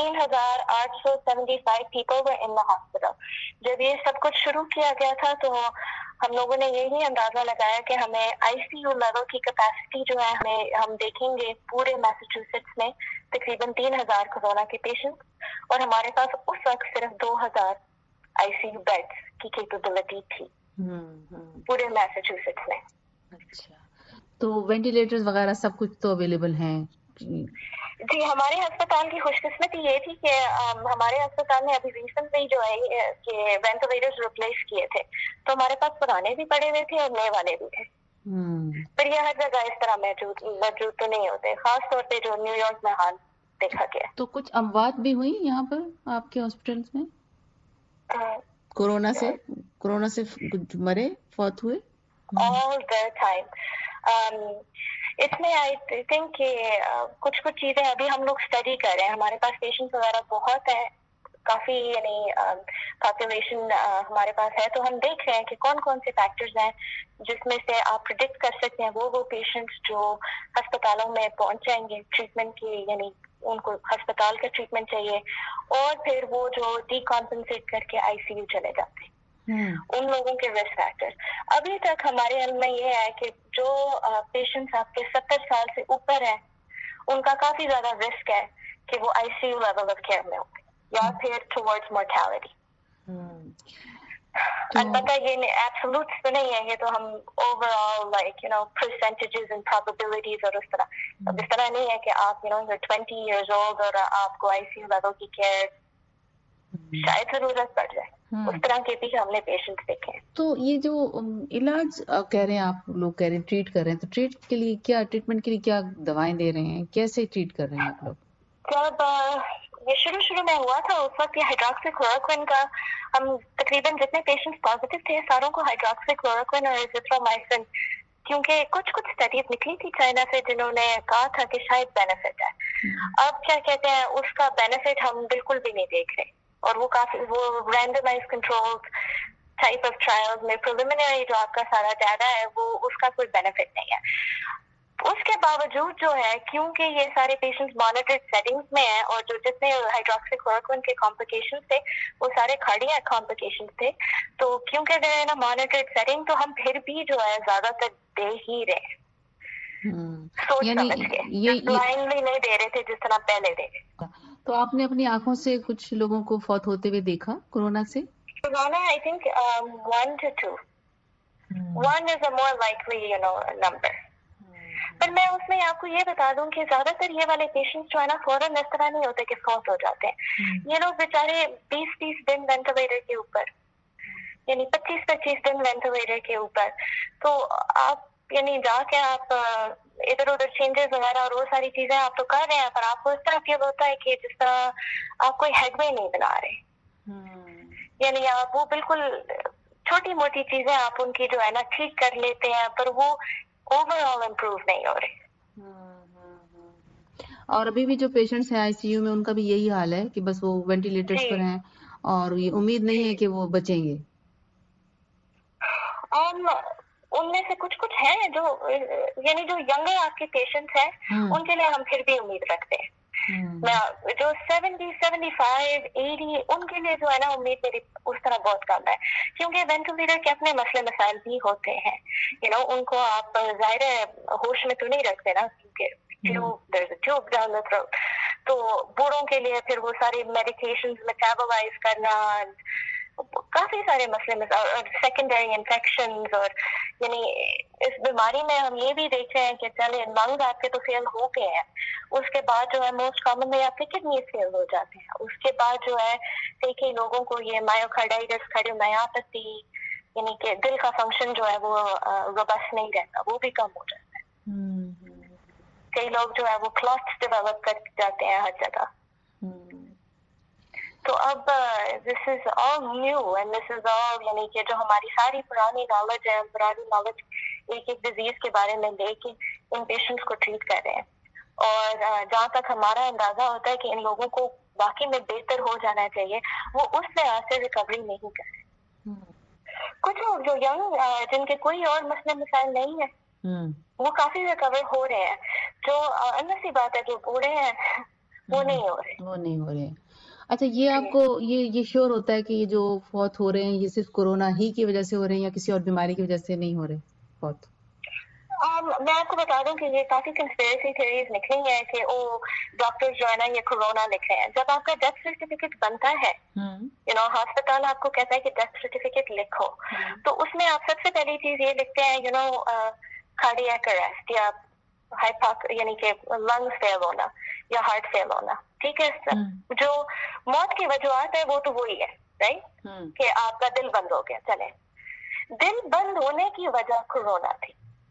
3,875 people were in the hospital. जब ये सब कुछ शुरू किया गया था तो हम लोगों ने यही अंदाजा लगाया कि हमें आईसीयू लेवल की कैपेसिटी जो है हम देखेंगे पूरे मैसाचुसेट्स में तकरीबन 3,000 कोरोना के पेशेंट, और हमारे पास उस वक्त सिर्फ 2,000 आईसीयू बेड्स की कैपेबिलिटी थी पूरे मैसाचुसेट्स में। अच्छा, तो वेंटिलेटर्स वगैरह सब कुछ तो अवेलेबल हैं? जी, हमारे अस्पताल की खुशकिस्मती ये थी कि हमारे अस्पताल में अभी रिसेंटली जो है कि वेंटिलेटर्स रिप्लेस किए थे, तो हमारे पास पुराने भी पड़े हुए थे और नए वाले भी थे। पर ये हर जगह इस तरह मौजूद तो नहीं होते, खास तौर पे जो न्यूयॉर्क में हाल देखा गया। तो कुछ अमवात भी हुई यहाँ पर आपके हॉस्पिटल्स में कोरोना से मरे, फौत हुए? All the time. इसमें आई थिंक कि कुछ चीजें अभी हम लोग स्टडी कर रहे हैं। हमारे पास पेशेंट्स वगैरह बहुत है, काफी यानी पॉपुलेशन हमारे पास है, तो हम देख रहे हैं कि कौन कौन से फैक्टर्स हैं जिसमें से आप प्रिडिक्ट कर सकते हैं वो पेशेंट्स जो अस्पतालों में पहुंच जाएंगे ट्रीटमेंट की, यानी उनको अस्पताल का ट्रीटमेंट चाहिए, और फिर वो जो डिकॉम्पेंसेट करके आईसीयू चले जाते हैं, उन लोगों के रिस्क फैक्टर्स। अभी तक हमारे इल्म में ये है कि जो पेशेंट्स आपके 70 साल से ऊपर हैं उनका काफी ज्यादा रिस्क है कि वो आईसीयू लेवल ऑफ केयर में होंगे या फिर टुवर्ड्स मोर्टेलिटी। अलबत्ता ये एब्सोल्यूट तो नहीं है, ये तो हम overall like percentages and probabilities और उस तरह नहीं है कि आप you're 20 years old और आपको आईसीयू लेवल की केयर शायद जरूरत पड़ जाए, उस तरह के भी हमने पेशेंट्स देखे हैं। तो ये जो इलाज कह रहे हैं, आप लोग कह रहे हैं ट्रीट कर रहे हैं, तो ट्रीटमेंट के लिए क्या दवाएं दे रहे हैं, कैसे ट्रीट कर रहे हैं आप लोग? जब ये शुरू में हुआ था उस वक्त ये हाइड्रोक्सीक्लोरोक्विन का हम तकरीबन जितने पेशेंट्स पॉजिटिव थे सारों को हाइड्रोक्सीक्लोरोक्विन और एजिथ्रोमाइसिन, क्योंकि कुछ स्टडीज निकली थी चाइना से जिन्होंने कहा था कि शायद बेनिफिट है। अब क्या कहते हैं, उसका बेनिफिट हम बिल्कुल भी नहीं देख रहे, और वो randomise control type of trials में प्रिलिमिनरी जो आपका सारा डाटा है वो उसका कोई बेनिफिट नहीं है। उसके बावजूद जो है, क्योंकि ये सारे पेशेंट्स मॉनिटर्ड सेटिंग्स में हैं और जो जितने हाइड्रोक्सीक्लोरोक्विन के कॉम्प्लिकेशंस थे वो सारे कार्डियक कॉम्प्लिकेशंस थे, तो क्योंकि दे ना मॉनिटर्ड सेटिंग, तो हम फिर भी जो है ज्यादातर दे ही रहे, सोच समझ के, ब्लाइंडली नहीं दे रहे थे जिस तरह पहले दे रहे। तो आपने अपनी आंखों से कुछ लोगों को फौत होते हुए देखा कोरोना से? Corona I think 1 to 2, 1 is a more likely number। पर मैं उसमें आपको ये बता दूं कि ज्यादातर ये वाले पेशेंट्स जो है ना फौरन इस तरह नहीं होते कि फौत हो जाते हैं। ये लोग बेचारे 20-30 दिन वेंटिलेटर के ऊपर, यानी 25-25 दिन वेंटिलेटर के ऊपर, तो आप यानी जाके आप इधर उधर चेंजेस वगैरह और वो सारी चीजें आप तो कर रहे हैं, पर आपको इस तरह फील होता है कि जिस तरह आप कोई हेडवे नहीं बना रहे। यानी आप वो बिल्कुल छोटी मोटी चीजें आप उनकी जो है ना ठीक कर लेते हैं, पर वो ओवरऑल इम्प्रूव नहीं हो रहे। और अभी भी जो पेशेंट्स हैं आईसीयू में उनका भी यही हाल है कि बस वो वेंटिलेटर्स पर हैं और ये उम्मीद नहीं है कि वो बचेंगे। उनमें से कुछ कुछ हैं जो यानी जो यंगर आपके पेशेंट्स हैं उनके लिए हम फिर भी उम्मीद रखते हैं। जो 70, 75, 80 उनके लिए जो है ना उम्मीद मेरी उस तरह बहुत कम है, क्योंकि वेंटिलेटर के अपने मसले मसाइल भी होते हैं। उनको आप जाहिर है होश में तो नहीं रखते ना, क्योंकि ट्यूब डाउन द थ्रोट, तो बूढ़ों के लिए फिर वो सारी मेडिकेशंस मेटाबोलाइज करना, काफी सारे मसले में, और सेकेंडरी इन्फेक्शंस, और यानी इस बीमारी में हम ये भी देख रहे हैं कि चले लंग्स आपके तो फेल हो गए हैं, उसके बाद जो है मोस्ट कॉमन में आपके किडनी फेल हो जाते हैं, उसके बाद जो है कई लोगों को ये मायोकार्डाइटिस, कार्डियोमायोपैथी, यानी कि दिल का फंक्शन जो है वो रोबस्ट नहीं रहता, वो भी कम हो जाता है। कई लोग जो है वो क्लॉट्स डेवलप कर जाते हैं हर जगह। तो अब this is all new and this is all, यानी कि जो हमारी सारी पुरानी नॉलेज है, पुरानी नॉलेज एक एक डिजीज के बारे में लेके इन पेशेंट्स को ट्रीट कर रहे हैं, और जहाँ तक हमारा अंदाजा होता है कि इन लोगों को वाकई में बेहतर हो जाना चाहिए, वो उस लिहाज से रिकवरी नहीं कर रहे। कुछ लोग जो यंग जिनके कोई और मसले मसाइल नहीं है वो काफी रिकवर हो रहे हैं, जो अन्य सी बात है जो बूढ़े हैं वो नहीं हो रहे। अच्छा, ये आपको ये श्योर होता है कि ये जो फौत हो रहे हैं ये सिर्फ कोरोना ही की वजह से हो रहे हैं या किसी और बीमारी की वजह से नहीं हो रहे फौत? मैं आपको बता दूं कि ये काफी कंस्पिरेसी थ्योरीज निकली हैं कि डॉक्टर्स जो है ना ये कोरोना लिख रहे हैं। जब आपका डेथ सर्टिफिकेट बनता है, हॉस्पिटल आपको कहता है कि डेथ सर्टिफिकेट लिखो, तो उसमें आप सबसे पहली चीज ये लिखते हैं कार्डियक अरेस्ट या यानी कि लंग्स फेल होना या हार्ट फेल होना। ठीक है, जो मौत की वजूहत है वो तो वही है, राइट, कि आपका दिल बंद हो गया। चले, दिल बंद होने की वजह कोरोना थी।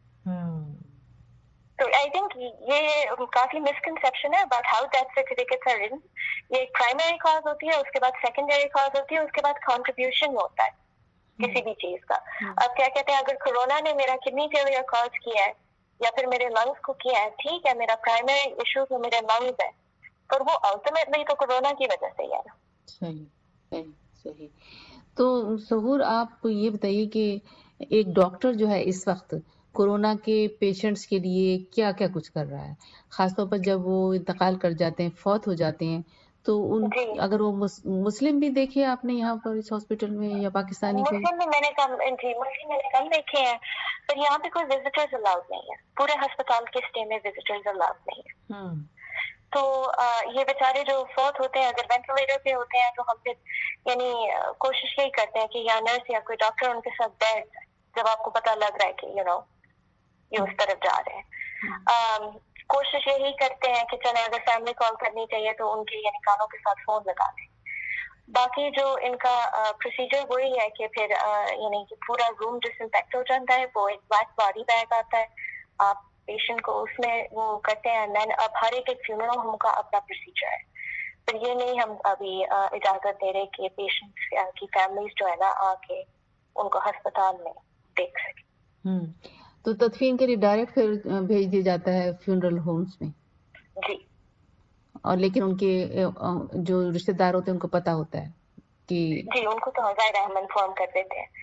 तो आई थिंक ये काफी मिसकंसेप्शन है about how death certificates are written. ये प्राइमरी कॉज होती है, उसके बाद सेकेंडरी कॉज होती है, उसके बाद कंट्रीब्यूशन होता है किसी भी चीज का। अब क्या कहते हैं, अगर कोरोना ने मेरा किडनी फेलियर कॉज किया है या फिर मेरे लंग्स को किया है, ठीक है, मेरा प्राइमरी इशू तो मेरे लंग्स है, पर वो अल्टीमेटली तो कोरोना की वजह से ही है ना। सही। तो सहूर, आप ये बताइए कि एक डॉक्टर जो है इस वक्त कोरोना के पेशेंट्स के लिए क्या क्या कुछ कर रहा है, खासतौर पर जब वो इंतकाल कर जाते हैं, फौत हो जाते हैं, तो अगर वो मुस्लिम भी देखे आपने यहाँ पर इस हॉस्पिटल में या पाकिस्तानी कोई? मुस्लिम में मैंने कम देखे हैं, पर यहाँ पे कोई विजिटर्स अलाउड नहीं है। पूरे अस्पताल के स्टे में विजिटर्स अलाउड नहीं है। तो ये बेचारे जो फौत होते हैं, अगर वेंटिलेटर पे होते हैं, तो हम फिर यानी कोशिश यही करते हैं कि या नर्स या कोई डॉक्टर उनके साथ बैठ जाए जब आपको पता लग रहा है कि ये उस तरफ जा रहे हैं। कोशिश यही करते हैं कि चले, अगर फैमिली कॉल करनी चाहिए तो उनके यानी कानों के साथ फोन लगा दें। बाकी जो इनका प्रोसीजर वही है कि फिर यानी कि पूरा रूम डिसइंफेक्ट हो जाता है, वो एक ब्लैक बॉडी बैग आता है, आप पेशेंट को उसमें वो करते हैं। देन अब हर एक फ्यूनरल होम का अपना प्रोसीजर है, पर ये नहीं हम अभी इजाजत दे रहे कि पेशेंट्स की फैमिलीज जो है ना आके उनको अस्पताल में देख सके। तो तदफीन के लिए डायरेक्ट फिर भेज दिया जाता है फ्यूनरल होम्स में? जी। और लेकिन उनके जो रिश्तेदार होते हैं उनको पता होता है कि जी, उनको तो जाहिर है हम इन्फॉर्म कर देते हैं।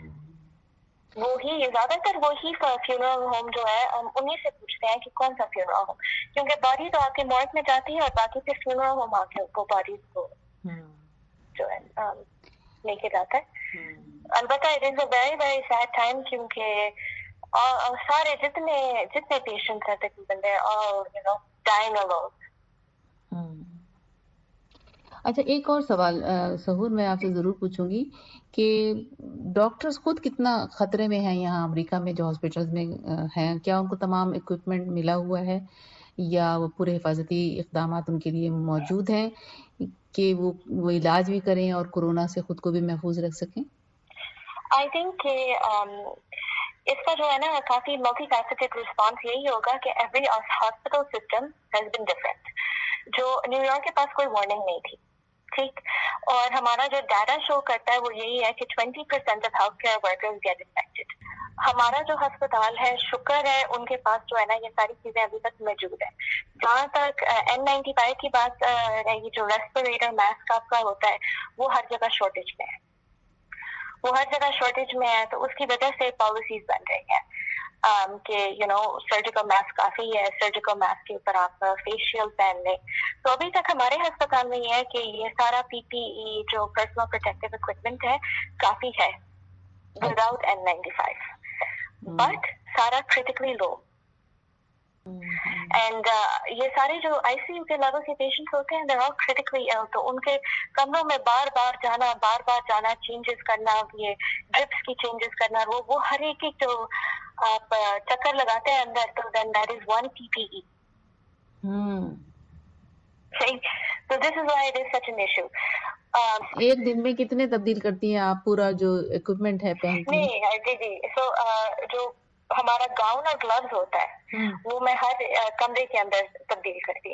ज्यादातर वही फ्यूनरल होम जो है हम उन्हीं से पूछते हैं कि कौन सा फ्यूनरल होम, क्योंकि बॉडी तो आपके मॉर्ग में जाती है और बाकी फिर फ्यूनरल होम आके वो बॉडी को जो है लेके जाता है। अलबत्ता it is a very very sad time, क्योंकि और सारे जितने पेशेंट्स हैं तकरीबन दे ऑल डाइंग अलोन। अच्छा, एक और सवाल सहूर मैं आपसे जरूर पूछूंगी कि डॉक्टर्स खुद कितना खतरे में हैं यहाँ अमेरिका में जो हॉस्पिटल्स में हैं? क्या उनको तमाम इक्विपमेंट मिला हुआ है या वो पूरे हिफाजती इक़दाम उनके लिए मौजूद हैं कि वो इलाज भी करें और कोरोना से खुद को भी महफूज रख सकें? आई थिंक कि इसका जो है ना काफी मल्टी फैसेटेड रिस्पॉन्स यही होगा कि every hospital system has been different. जो न्यूयॉर्क के पास कोई वार्निंग नहीं थी, ठीक, और हमारा जो डाटा शो करता है वो यही है कि 20% of health care workers get infected. हमारा जो अस्पताल है, शुक्र है उनके पास जो है ना ये सारी चीजें अभी तक मौजूद है। जहाँ तक N95 की बात रहेगी, जो रेस्पिरेटर मास्क आपका होता है वो हर जगह शॉर्टेज में है, वो हर जगह शॉर्टेज में है। तो उसकी वजह से पॉलिसीज बन रही हैं कि सर्जिकल मास्क काफी है, सर्जिकल मास्क के ऊपर आप फेशियल पहन लें। तो अभी तक हमारे अस्पताल में ये है कि ये सारा PPE जो पर्सनल प्रोटेक्टिव इक्विपमेंट है काफी है विदाउट N95, बट सारा क्रिटिकली लो। एंड ये सारे जो ICU के लेवल के पेशेंट्स होते हैं, they're all critically ill, तो उनके कमरों में बार बार जाना, चेंजेस करना, ये ड्रिप्स की चेंजेस करना, वो हर एक जो आप चक्कर लगाते हैं अंदर, तो then that is one PPE. सही, तो this is why it is such an issue. एक दिन में कितने तब्दील करती हैं आप पूरा जो इक्विपमेंट है पहनती हैं? नहीं जी, सो जो हमारा गाउन और ग्लव्स होता है वो मैं हर कमरे के अंदर तब्दील करती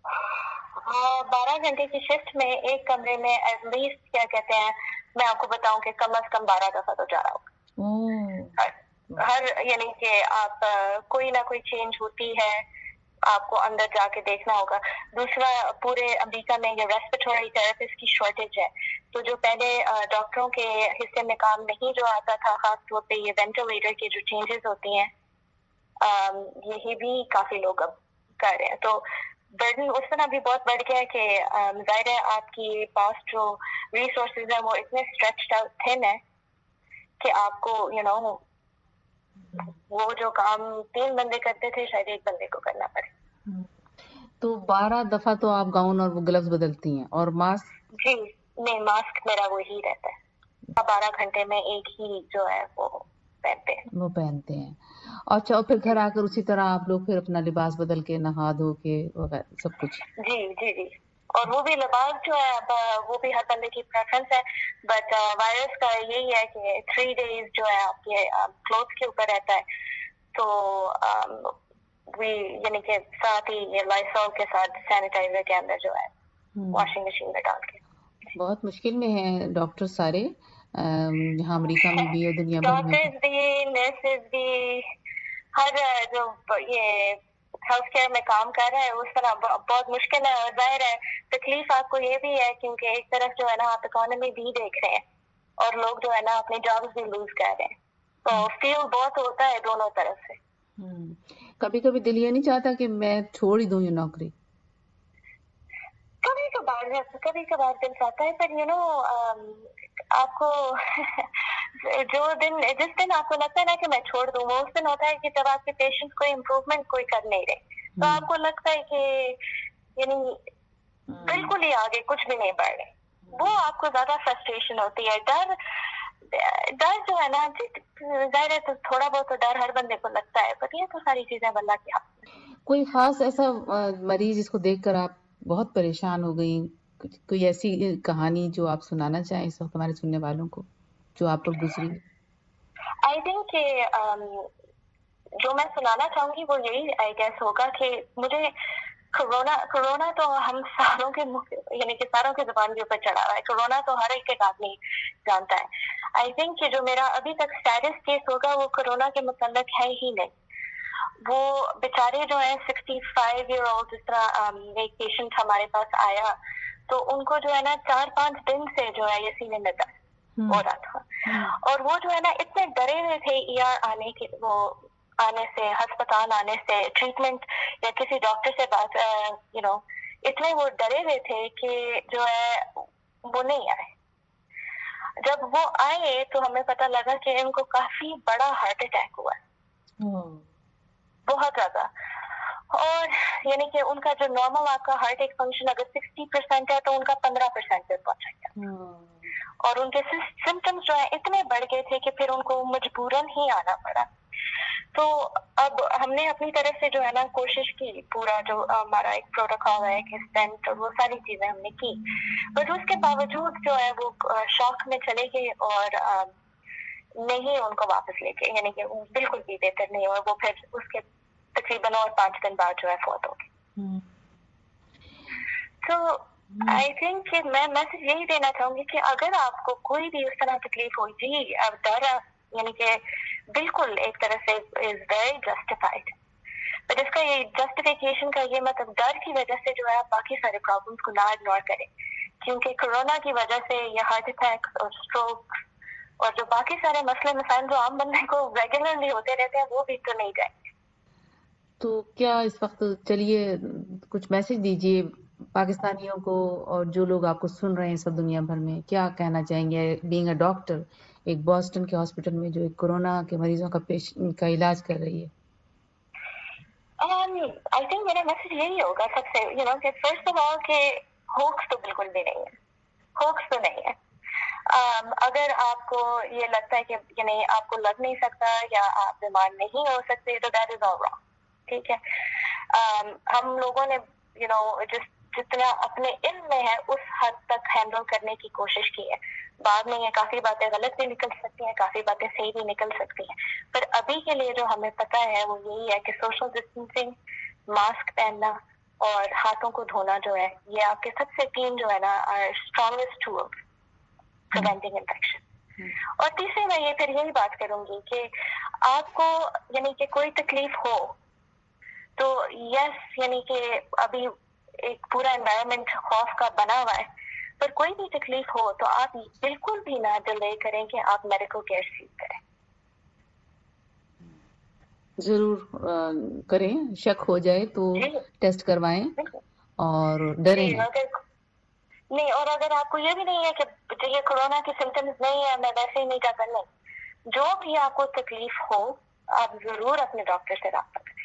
हूँ। 12 घंटे की शिफ्ट में एक कमरे में एटलीस्ट क्या कहते हैं, मैं आपको बताऊं कि कम से कम 12 दफा तो जा रहा होगा हर, यानी कि आप कोई ना कोई चेंज होती है, आपको अंदर जाके देखना होगा। दूसरा, पूरे अमेरिका में ये रेस्पिरेटरी थेरेपिस्ट की शॉर्टेज है, तो जो पहले डॉक्टरों के हिस्से में काम नहीं जो आता था, खास तौर पे ये वेंटिलेटर की जो चेंजेस होती हैं, यही भी काफी लोग अब कर रहे हैं। तो बर्डन उस तरह भी बहुत बढ़ गया है कि जाहिर है आपके पास जो रिसोर्सेज हैं वो इतने स्ट्रेच्ड आउट थिन है कि आपको वो जो काम 3 बंदे करते थे शायद 1 बंदे को करना पड़े। तो 12 दफा तो आप गाउन और ग्लव्स बदलती हैं, और मास्क? जी नहीं, मास्क मेरा वही रहता है, 12 घंटे में एक ही जो है वो पहनते हैं। अच्छा, और फिर घर आकर उसी तरह आप लोग फिर अपना लिबास बदल के नहा धो के वगैरह सब कुछ? जी, और वो भी लिबास जो है अब वो भी हर बंदे की प्रेफरेंस है, बट वायरस का यही है कि 3 डेज जो है आपके क्लोथ के ऊपर रहता है, तो यानी कि साथ ही ये लाइसॉल के साथ सैनिटाइजर के अंदर जो है वॉशिंग मशीन में डाल के। बहुत मुश्किल में है डॉक्टर सारे, यहाँ अमेरिका में भी और दुनिया भर में डॉक्टर्स भी, नर्सेज भी, हर जो ये हेल्थ केयर में काम कर रहा है उस तरह बहुत मुश्किल है। और जाहिर है तकलीफ आपको ये भी है क्योंकि एक तरफ जो है ना आप इकोनॉमी भी देख रहे हैं और लोग जो है ना अपने जॉब्स भी लूज कर रहे हैं, तो फील बहुत होता है दोनों तरफ से। कभी कभी दिल ये नहीं चाहता कि मैं छोड़ ही दूं ये नौकरी? कभी कभार दिल चाहता है, पर आपको जिस दिन आपको लगता है ना कि मैं छोड़ दूं, वो उस दिन होता है कि जब आपके पेशेंट्स को इम्प्रूवमेंट कोई कर नहीं रहे, तो आपको लगता है कि बिल्कुल ही आगे कुछ भी नहीं बढ़ रहे, वो आपको ज्यादा फ्रस्ट्रेशन होती है। डर जो है ना, जाहिर है तो थोड़ा बहुत तो डर हर बंदे को लगता है, पर ये तो सारी चीजें अल्लाह के हाथ में। कोई खास ऐसा मरीज जिसको देखकर आप बहुत परेशान हो गई, कोई ऐसी कहानी जो आप सुनाना चाहें इस वक्त हमारे सुनने वालों को, जो आप पर गुजरी? आई थिंक जो मैं सुनाना चाहूंगी वो यही आई गेस होगा कि मुझे कोरोना तो हम सारों के यानी कि सारों के जुबान के ऊपर चढ़ा हुआ है। कोरोना तो हर एक आदमी जानता है। आई थिंक कि जो मेरा अभी तक सैडेस्ट केस होगा वो कोरोना के मुतल्लिक है ही नहीं। वो बेचारे जो है 65 ईयर ओल्ड, जिस तरह एक पेशेंट हमारे पास आया तो उनको जो है ना 4-5 दिन से जो है ये सीने में दर्द हो रहा था, और वो जो है ना इतने डरे हुए थे ER आने से, अस्पताल आने से, ट्रीटमेंट या किसी डॉक्टर से बात इतने वो डरे हुए थे कि जो है वो नहीं आए। जब वो आए तो हमें पता लगा कि इनको काफी बड़ा हार्ट अटैक हुआ है, बहुत ज्यादा, और यानी कि उनका जो नॉर्मल आपका हार्ट एक फंक्शन अगर 60% है तो उनका 15% पे पहुंचा गया, और उनके सिम्टम्स जो है इतने बढ़ गए थे कि फिर उनको मजबूरन ही आना पड़ा। तो अब हमने अपनी तरफ से जो है ना कोशिश की, पूरा जो हमारा एक प्रोटोकॉल है कि स्टेंट और वो सारी चीजें हमने की, बट उसके बावजूद जो है वो शॉक में चले गए और नहीं उनको वापस लेके, यानी कि वो बिल्कुल भी बेहतर नहीं, और वो फिर उसके तकरीबन और 5 दिन बाद जो है फौत हो गई। तो आई थिंक कि मैं मैसेज यही देना चाहूंगी कि अगर आपको कोई भी उस तरह तकलीफ हुई जी, अब डर यानी कि बिल्कुल एक तरह से इज वेरी जस्टिफाइड, बट इसका ये जस्टिफिकेशन का ये मतलब डर की वजह से जो है आप बाकी सारे प्रॉब्लम्स को ना इग्नोर करें, क्योंकि कोरोना की वजह से ये हार्ट अटैक और स्ट्रोक और जो बाकी सारे मसले मसाइल जो आम बंदे को रेगुलरली होते रहते हैं वो भी तो नहीं जाएंगे। तो क्या इस वक्त, चलिए कुछ मैसेज दीजिए पाकिस्तानियों को और जो लोग आपको सुन रहे हैं सब दुनिया भर में, क्या कहना चाहेंगे बीइंग अ डॉक्टर एक बॉस्टन के हॉस्पिटल में जो एक कोरोना के मरीजों का इलाज कर रही है? आई थिंक मेरा मैसेज यही होगा सबसे, कि फर्स्ट ऑफ ऑल कि होक्स तो बिल्कुल भी नहीं है, होक्स तो नहीं है। अगर आपको ये लगता है कि नहीं आपको लग नहीं सकता या आप बीमार नहीं हो सकते, तो दैट इज ऑल रॉन्ग, ठीक है। हम लोगों ने जितना अपने इल्म में है उस हद तक हैंडल करने की कोशिश की है। बाद में ये काफी बातें गलत भी निकल सकती हैं, काफी बातें सही भी निकल सकती हैं, पर अभी के लिए जो हमें पता है वो यही है कि सोशल डिस्टेंसिंग, मास्क पहनना और हाथों को धोना जो है, ये आपके सबसे 3 जो है ना स्ट्रॉन्गेस्ट टूल्स प्रिवेंटिंग इन्फेक्शन। और तीसरे मैं ये फिर यही बात करूंगी कि आपको यानी कि कोई तकलीफ हो तो यस, यानी कि अभी एक पूरा एनवायरनमेंट खौफ का बना हुआ है, पर कोई भी तकलीफ हो तो आप बिल्कुल भी ना डिले करें कि आप मेडिकल केयर सीख करें। जरूर करें, शक हो जाए तो टेस्ट करवाएं और डरें नहीं। और अगर आपको ये भी नहीं है कि ये कोरोना के सिम्टम्स नहीं है, मैं वैसे ही नहीं जाता, नहीं, जो भी आपको तकलीफ हो आप जरूर अपने डॉक्टर से रब्ता करें।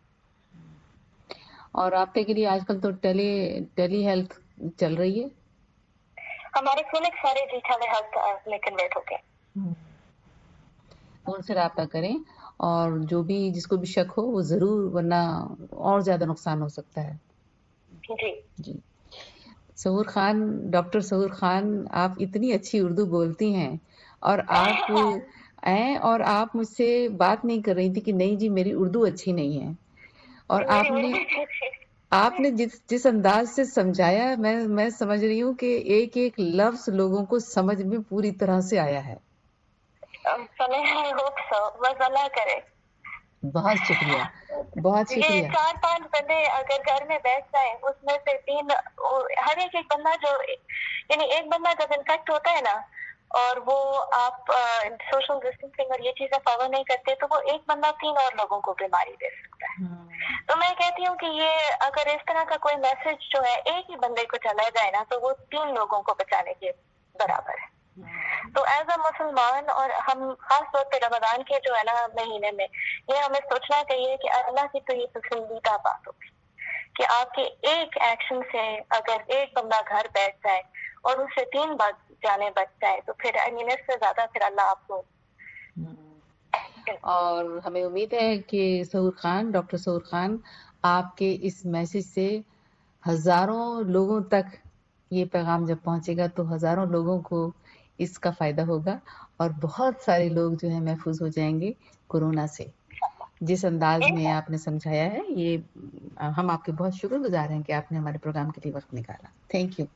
और रब्ते के लिए आजकल तो टेली हेल्थ चल रही है, हमारे क्लिनिक सारे टेली हेल्थ में कन्वर्ट हो गए। उनसे रब्ता करें और जो भी जिसको भी शक हो वो जरूर, वरना और ज्यादा नुकसान हो सकता है। जी। सहूर खान, डॉक्टर सहूर खान, आप इतनी अच्छी उर्दू बोलती हैं और आप मुझसे बात नहीं कर रही थी कि नहीं जी मेरी उर्दू अच्छी नहीं है, और आपने जिस अंदाज से समझाया, मैं समझ रही हूँ कि एक एक लफ्ज लोगों को समझ में पूरी तरह से आया है। करे। बहुत शुक्रिया, बहुत शुक्रिया। 4-5 बंदे अगर घर में बैठ जाए, उसमें से 3 हर एक बंदा जो, यानी एक बंदा जब इन्फेक्ट होता है ना और वो आप सोशल डिस्टेंसिंग और ये चीजें फॉलो नहीं करते, तो वो एक बंदा 3 और लोगों को बीमारी दे सकता है। तो मैं कहती हूँ कि ये अगर इस तरह का कोई मैसेज जो है एक ही बंदे को चला जाए ना, तो वो 3 लोगों को बचाने के बराबर है। तो एज अ मुसलमान, और हम खास तौर पे रमजान के जो है ना महीने में, ये हमें सोचना चाहिए कि अल्लाह की तो ये पसंदीदा बात होगी कि आपके एक एक्शन से अगर एक बंदा घर बैठ जाए और उससे 3 जाने बच जाए, तो फिर इससे ज्यादा फिर अल्लाह आपको। और हमें उम्मीद है कि सहूर खान, डॉक्टर सहूर खान, आपके इस मैसेज से हजारों लोगों तक ये पैगाम जब पहुंचेगा तो हजारों लोगों को इसका फायदा होगा और बहुत सारे लोग जो है महफूज हो जाएंगे कोरोना से। जिस अंदाज में आपने समझाया है, ये हम आपके बहुत शुक्रगुजार हैं कि आपने हमारे प्रोग्राम के लिए वक्त निकाला। Thank you.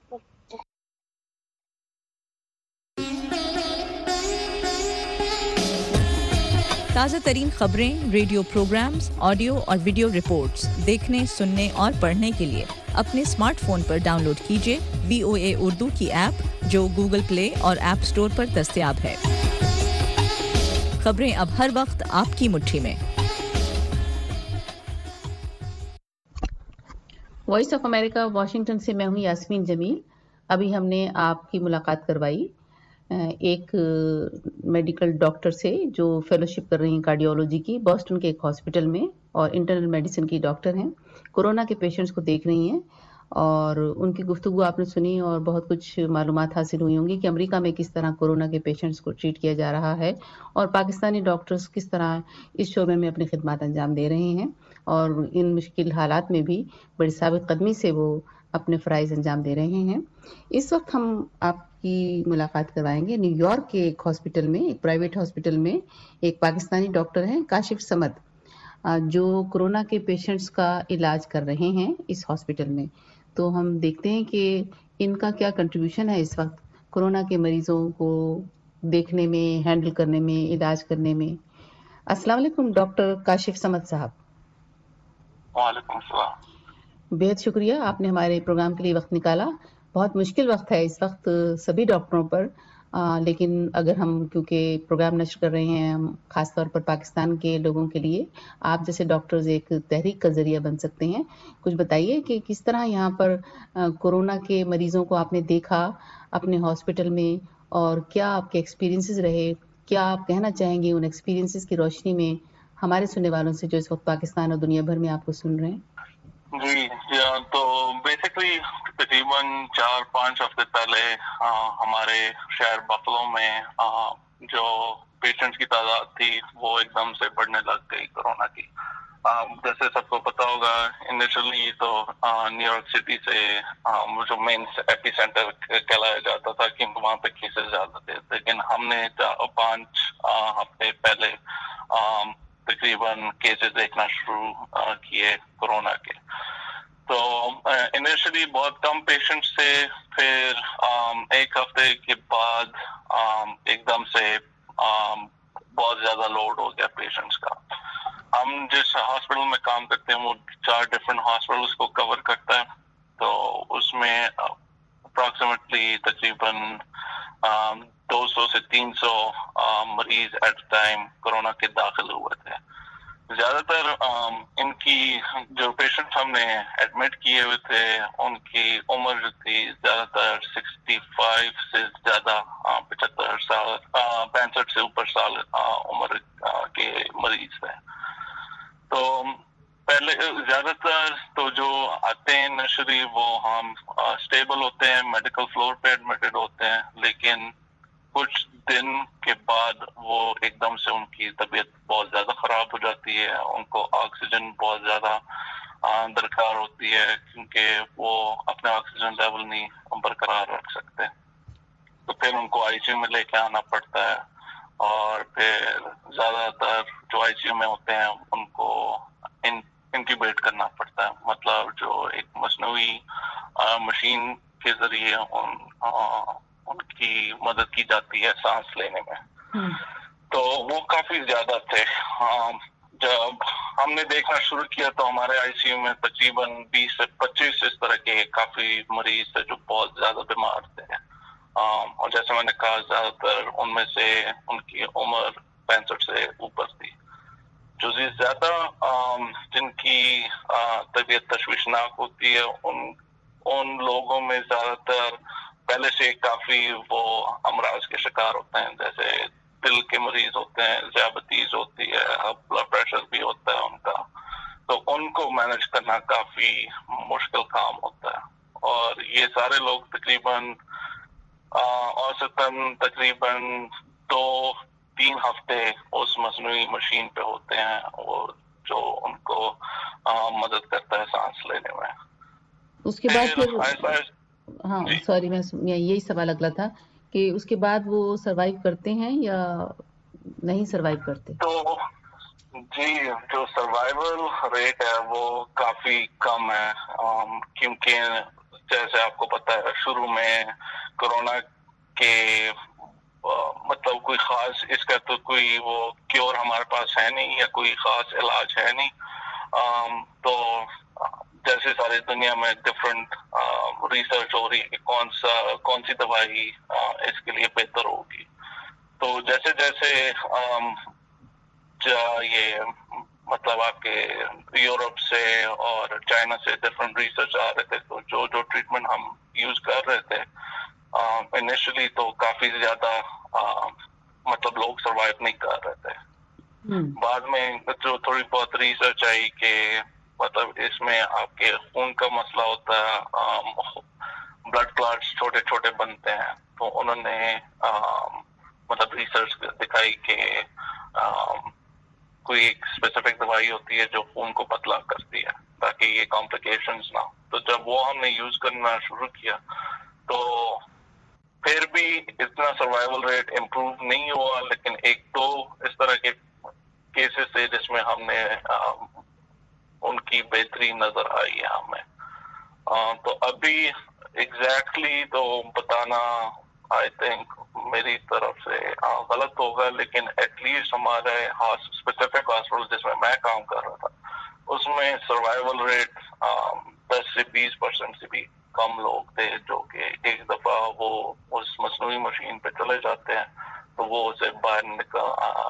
ताज़ा तरीन खबरें, रेडियो प्रोग्राम्स, ऑडियो और वीडियो रिपोर्ट्स देखने, सुनने और पढ़ने के लिए अपने स्मार्टफोन पर डाउनलोड कीजिए VOA उर्दू की ऐप, जो गूगल प्ले और ऐप स्टोर पर दस्तयाब है। खबरें अब हर वक्त आपकी मुट्ठी में। वॉइस ऑफ अमेरिका वाशिंगटन से मैं हूं यास्मीन जमील। अभी हमने आपकी मुलाकात करवाई एक मेडिकल डॉक्टर से जो फेलोशिप कर रही हैं कार्डियोलॉजी की, बॉस्टन के एक हॉस्पिटल में, और इंटरनल मेडिसिन की डॉक्टर हैं, कोरोना के पेशेंट्स को देख रही हैं। और उनकी गुफ्तगू आपने सुनी और बहुत कुछ मालूमात हासिल हुई होंगी कि अमेरिका में किस तरह कोरोना के पेशेंट्स को ट्रीट किया जा रहा है और पाकिस्तानी डॉक्टर्स किस तरह इस शोबे में अपनी खिदमत अंजाम दे रहे हैं और इन मुश्किल हालात में भी बड़ी साबित कदमी से वो अपने फ़राइज़ अंजाम दे रहे हैं। इस वक्त हम आपकी मुलाकात करवाएंगे न्यूयॉर्क के एक हॉस्पिटल में, एक प्राइवेट हॉस्पिटल में एक पाकिस्तानी डॉक्टर हैं काशिफ समद, जो कोरोना के पेशेंट्स का इलाज कर रहे हैं इस हॉस्पिटल में। तो हम देखते हैं कि इनका क्या कंट्रीब्यूशन है इस वक्त कोरोना के मरीजों को देखने में, हैंडल करने में, इलाज करने में। अस्सलाम वालेकुम डॉक्टर काशिफ समद साहब। वालेकुम सलाम। बेहद शुक्रिया आपने हमारे प्रोग्राम के लिए वक्त निकाला। बहुत मुश्किल वक्त है इस वक्त सभी डॉक्टरों पर, लेकिन अगर हम क्योंकि प्रोग्राम नश्र कर रहे हैं हम ख़ास तौर पर पाकिस्तान के लोगों के लिए, आप जैसे डॉक्टर्स एक तहरीक का ज़रिया बन सकते हैं। कुछ बताइए कि किस तरह यहाँ पर कोरोना के मरीज़ों को आपने देखा अपने हॉस्पिटल में और क्या आपके एक्सपीरियंसेस रहे, क्या आप कहना चाहेंगे उन एक्सपीरियंसेस की रोशनी में हमारे सुनने वालों से जो इस वक्त पाकिस्तान और दुनिया भर में आपको सुन रहे हैं। जी, तो बेसिकली तकरीबन 4-5 हफ्ते पहले हमारे शहर बफलो में जो पेशेंट्स की तादाद थी वो एकदम से बढ़ने लग गई कोरोना की। जैसे सबको पता होगा, इनिशियली तो न्यूयॉर्क सिटी से जो मेन एपिसेंटर कहलाया जाता था कि वहाँ पे केसेस ज्यादा थे, लेकिन हमने 5 हफ्ते पहले तकरीबन केसेस देखना शुरू किए कोरोना के। तो इनिशियली बहुत कम पेशेंट्स थे, फिर एक हफ्ते के बाद एकदम से बहुत ज्यादा लोड हो गया पेशेंट्स का। हम जिस हॉस्पिटल में काम करते हैं वो 4 डिफरेंट हॉस्पिटल्स को कवर करता है, तो उसमें अप्रॉक्सीमेटली तकरीबन 200 से 300 मरीज एट टाइम कोरोना के दाखिल हुए थे। ज्यादातर इनकी जो पेशेंट हमने एडमिट किए हुए थे उनकी उम्र जो थी ज्यादातर 65 से ज्यादा 75 साल 65 से ऊपर साल उम्र के मरीज थे। तो पहले ज्यादातर तो जो आते हैं नर्सरी वो हम स्टेबल होते हैं, मेडिकल फ्लोर पे एडमिटेड होते हैं, लेकिन कुछ दिन के बाद वो एकदम से उनकी तबीयत बहुत ज्यादा खराब हो जाती है, उनको ऑक्सीजन बहुत ज्यादा दरकार होती है क्योंकि वो अपना ऑक्सीजन लेवल नहीं बरकरार रख सकते, तो फिर उनको आईसीयू में लेके आना पड़ता है। और फिर ज्यादातर जो आईसीयू में होते हैं उनको इंक्यूबेट करना पड़ता है, मतलब जो एक मसनूई मशीन के जरिए उनकी मदद की जाती है सांस लेने में। तो वो काफी ज्यादा थे। जब हमने देखना शुरू किया तो हमारे आईसीयू में तकरीबन 20 से 25 इस तरह के काफी मरीज थे जो बहुत ज्यादा बीमार थे। और जैसे मैंने कहा ज्यादातर उनमें से उनकी उम्र 65 से ऊपर थी। जो ज्यादा जिनकी तबीयत तशवीशनाक होती है उन लोगों में ज्यादातर पहले से काफी वो अमराज के शिकार होते हैं, जैसे दिल के मरीज होते हैं, ज़ियाबतीज होती है, ब्लड प्रेशर भी होता है उनका, तो उनको मैनेज करना काफी मुश्किल काम होता है। और ये सारे लोग तकरीबन औसतन तकरीबन 2-3 हफ्ते उस मसनूई मशीन पे होते हैं, वो जो उनको मदद करता है सांस लेने में। उसके बाद फिर हाँ सॉरी, मैं यही सवाल अगला था कि उसके बाद वो सरवाइव करते हैं या नहीं सरवाइव करते? तो जी, जो सर्वाइवल रेट है वो काफी कम है, क्योंकि जैसे आपको पता है शुरू में कोरोना के मतलब कोई खास इसका तो कोई वो क्योर हमारे पास है नहीं या कोई खास इलाज है नहीं। तो जैसे सारी दुनिया में डिफरेंट रिसर्च हो रही है कि कौन सी दवाई इसके लिए बेहतर होगी। तो जैसे जैसे ये मतलब आपके यूरोप से और चाइना से डिफरेंट रिसर्च आ रहे थे, तो जो ट्रीटमेंट हम यूज कर रहे थे इनिशियली तो काफी ज्यादा मतलब लोग सरवाइव नहीं कर रहे थे। बाद में जो थोड़ी बहुत रिसर्च आई कि मतलब इसमें आपके खून का मसला होता है, ब्लड क्लॉट्स छोटे छोटे बनते हैं, तो उन्होंने मतलब रिसर्च दिखाई कि कोई एक स्पेसिफिक दवाई होती है जो खून को पतला करती है ताकि ये कॉम्प्लिकेशंस ना हो। तो जब वो हमने यूज करना शुरू किया तो फिर भी इतना सर्वाइवल रेट इम्प्रूव नहीं हुआ, लेकिन एक दो इस तरह के केसेस थे जिसमें हमने उनकी बेहतरी नजर आई है हमें। तो अभी एग्जैक्टली तो बताना आई थिंक मेरी तरफ से गलत होगा, लेकिन एटलीस्ट हमारे स्पेसिफिक हॉस्पिटल जिसमें मैं काम कर रहा था उसमें सर्वाइवल रेट 10 से 20% से भी कम लोग थे जो कि एक दफा वो उस मसनूई मशीन पे चले जाते हैं तो वो उसे बाहर निकल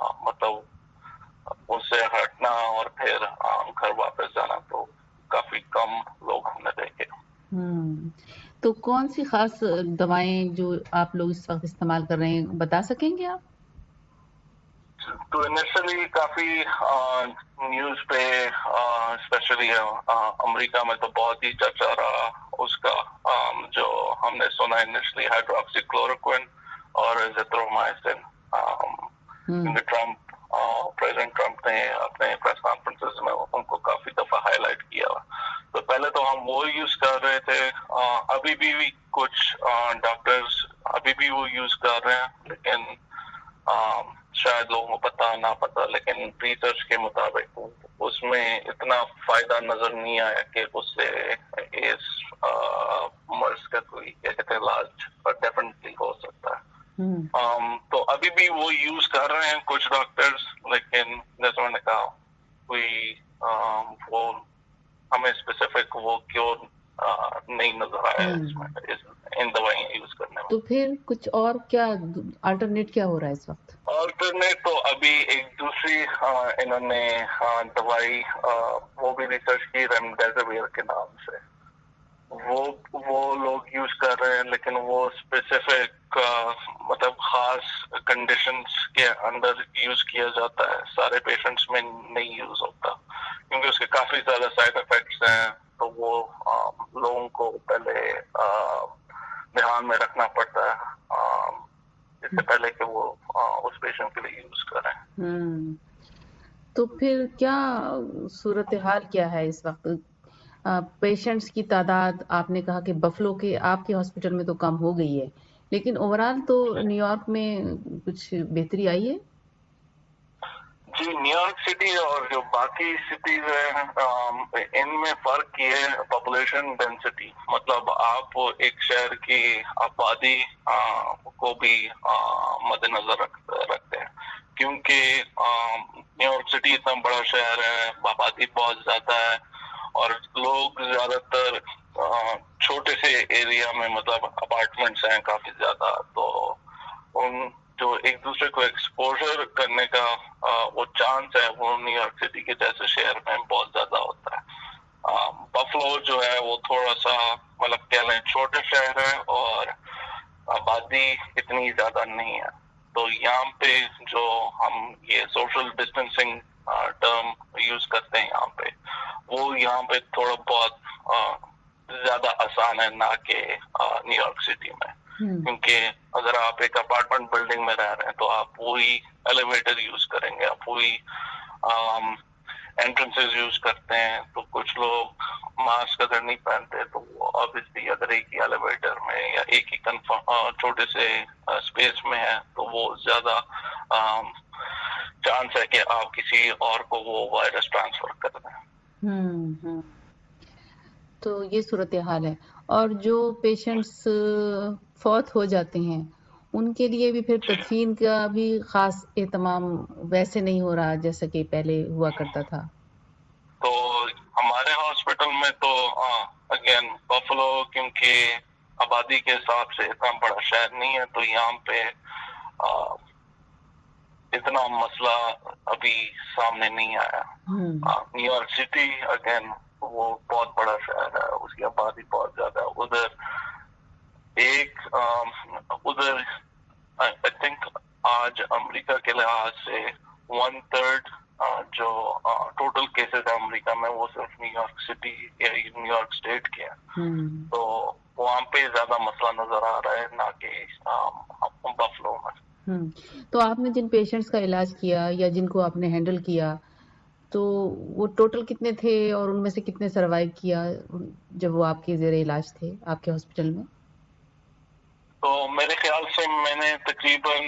मतलब उससे हटना और फिर घर वापस जाना, तो काफी कम लोग हमने देखे। तो कौन सी खास दवाएं जो आप लोग इस वक्त इस्तेमाल कर रहे हैं बता सकेंगे आप? तो इनिशियली काफी न्यूज पे स्पेशली अमेरिका में तो बहुत ही चर्चा रहा उसका, जो हमने सुना इनिशियली हाइड्रोक्सीक्लोरोक्विन और एजिथ्रोमाइसिन। ट्रम्प प्रेसिडेंट ट्रम्प ने अपने प्रेस कॉन्फ्रेंसेस में उनको काफी दफा हाईलाइट किया। तो पहले तो हम वो यूज कर रहे थे, अभी भी कुछ डॉक्टर्स अभी भी वो यूज कर रहे हैं, लेकिन शायद लोगों को पता ना पता, लेकिन रिसर्च के मुताबिक उसमें इतना फायदा नजर नहीं आया कि उससे इस मर्ज का कोई इलाज डेफिनेटली हो सकता है। तो अभी भी वो यूज कर रहे हैं कुछ डॉक्टर्स, लेकिन जैसे मैंने कहा वो हमें स्पेसिफिक वो क्यों नहीं नजर आया इन दवाइयाँ यूज करने में। तो फिर कुछ और क्या अल्टरनेट क्या हो रहा है इस वक्त? अल्टरनेट तो अभी एक दूसरी इन्होंने दवाई वो भी रिसर्च की रेमडेसिविर के नाम से, वो लोग यूज कर रहे हैं, लेकिन वो स्पेसिफिक मतलब खास कंडीशंस के अंदर यूज किया जाता है, सारे पेशेंट्स में नहीं यूज होता क्योंकि उसके काफी ज्यादा साइड इफेक्ट्स हैं। तो वो लोगों को पहले ध्यान में रखना पड़ता है इससे पहले कि वो उस पेशेंट के लिए यूज करें। तो फिर क्या सूरत हाल क्या है इस वक्त? पेशेंट्स की तादाद आपने कहा कि बफलो के आपके हॉस्पिटल में तो कम हो गई है, लेकिन ओवरऑल तो न्यूयॉर्क में कुछ बेहतरी आई है? जी, न्यूयॉर्क सिटी और जो बाकी सिटीज हैं इनमें फर्क ये है पॉपुलेशन डेंसिटी, मतलब आप एक शहर की आबादी को भी मद्देनजर रखते हैं, क्योंकि न्यूयॉर्क सिटी इतना बड़ा शहर है, आबादी बहुत ज्यादा है और लोग ज्यादातर छोटे से एरिया में, मतलब अपार्टमेंट्स हैं काफी ज्यादा, तो उन जो एक दूसरे को एक्सपोजर करने का वो चांस है वो न्यूयॉर्क सिटी के जैसे शहर में बहुत ज्यादा होता है। बफलो जो है वो थोड़ा सा मतलब कह लें छोटे शहर है और आबादी इतनी ज्यादा नहीं है, तो यहाँ पे जो हम ये सोशल डिस्टेंसिंग टर्म यूज करते हैं यहाँ पे, वो यहाँ पे थोड़ा बहुत ज्यादा आसान है ना कि न्यूयॉर्क सिटी में, क्योंकि अगर आप एक अपार्टमेंट बिल्डिंग में रह रहे हैं तो आप वही एलिवेटर यूज करेंगे, आप वही एंट्रेंसेस यूज करते हैं। तो कुछ लोग मास्क अगर नहीं पहनते तो वो ऑब्वियसली अगर एक ही एलिवेटर में या एक ही छोटे से स्पेस में है तो वो ज्यादा चांस है कि आप किसी और को वो वायरस ट्रांसफर कर दें। तो ये सूरत हाल है। और जो पेशेंट्स फौत हो जाते हैं उनके लिए भी फिर तदफीन का भी खास एहतमाम वैसे नहीं हो रहा जैसा कि पहले हुआ करता था। तो हमारे हॉस्पिटल में तो अगेन बफलो क्योंकि आबादी के हिसाब से इतना बड़ा शहर नहीं है, तो यहाँ पे इतना मसला अभी सामने नहीं आया। न्यूयॉर्क सिटी अगेन वो बहुत बड़ा शहर है, उसकी आबादी बहुत ज्यादा है, उधर आई थिंक आज अमेरिका के लिहाज से 1/3 जो टोटल केसेस है अमेरिका में वो सिर्फ न्यूयॉर्क सिटी या न्यूयॉर्क स्टेट के हैं, तो वहाँ पे ज्यादा मसला नजर आ रहा है ना कि बफलो में। तो आपने जिन पेशेंट्स का इलाज किया या जिनको आपने हैंडल किया तो वो टोटल कितने थे और उनमें से कितने सरवाइव किया जब वो आपके ज़ेरे इलाज थे आपके हॉस्पिटल में? तो मेरे ख्याल से मैंने तकरीबन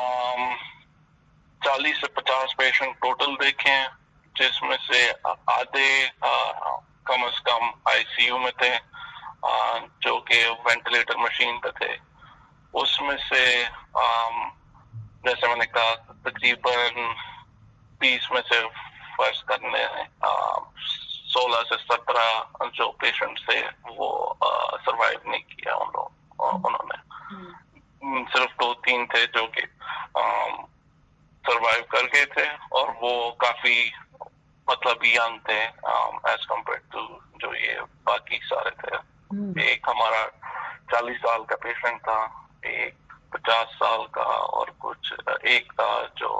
40 से 50 पेशेंट टोटल देखे हैं, जिसमें से आधे कम से कम आईसीयू में थे, जो कि वेंटिलेटर मशीन पे थे। उसमें से जैसे मैंने कहा तकरीबन 20 में से फर्स्ट करने 16 से 17 जो पेशेंट्स थे वो सरवाइव नहीं किया उन्होंने। सिर्फ 2-3 थे जो कि सरवाइव कर गए थे और वो काफी मतलब यंग थे एज कम्पेयर टू जो ये बाकी सारे थे। एक हमारा 40 साल का पेशेंट था, एक 50 साल का और कुछ एक था जो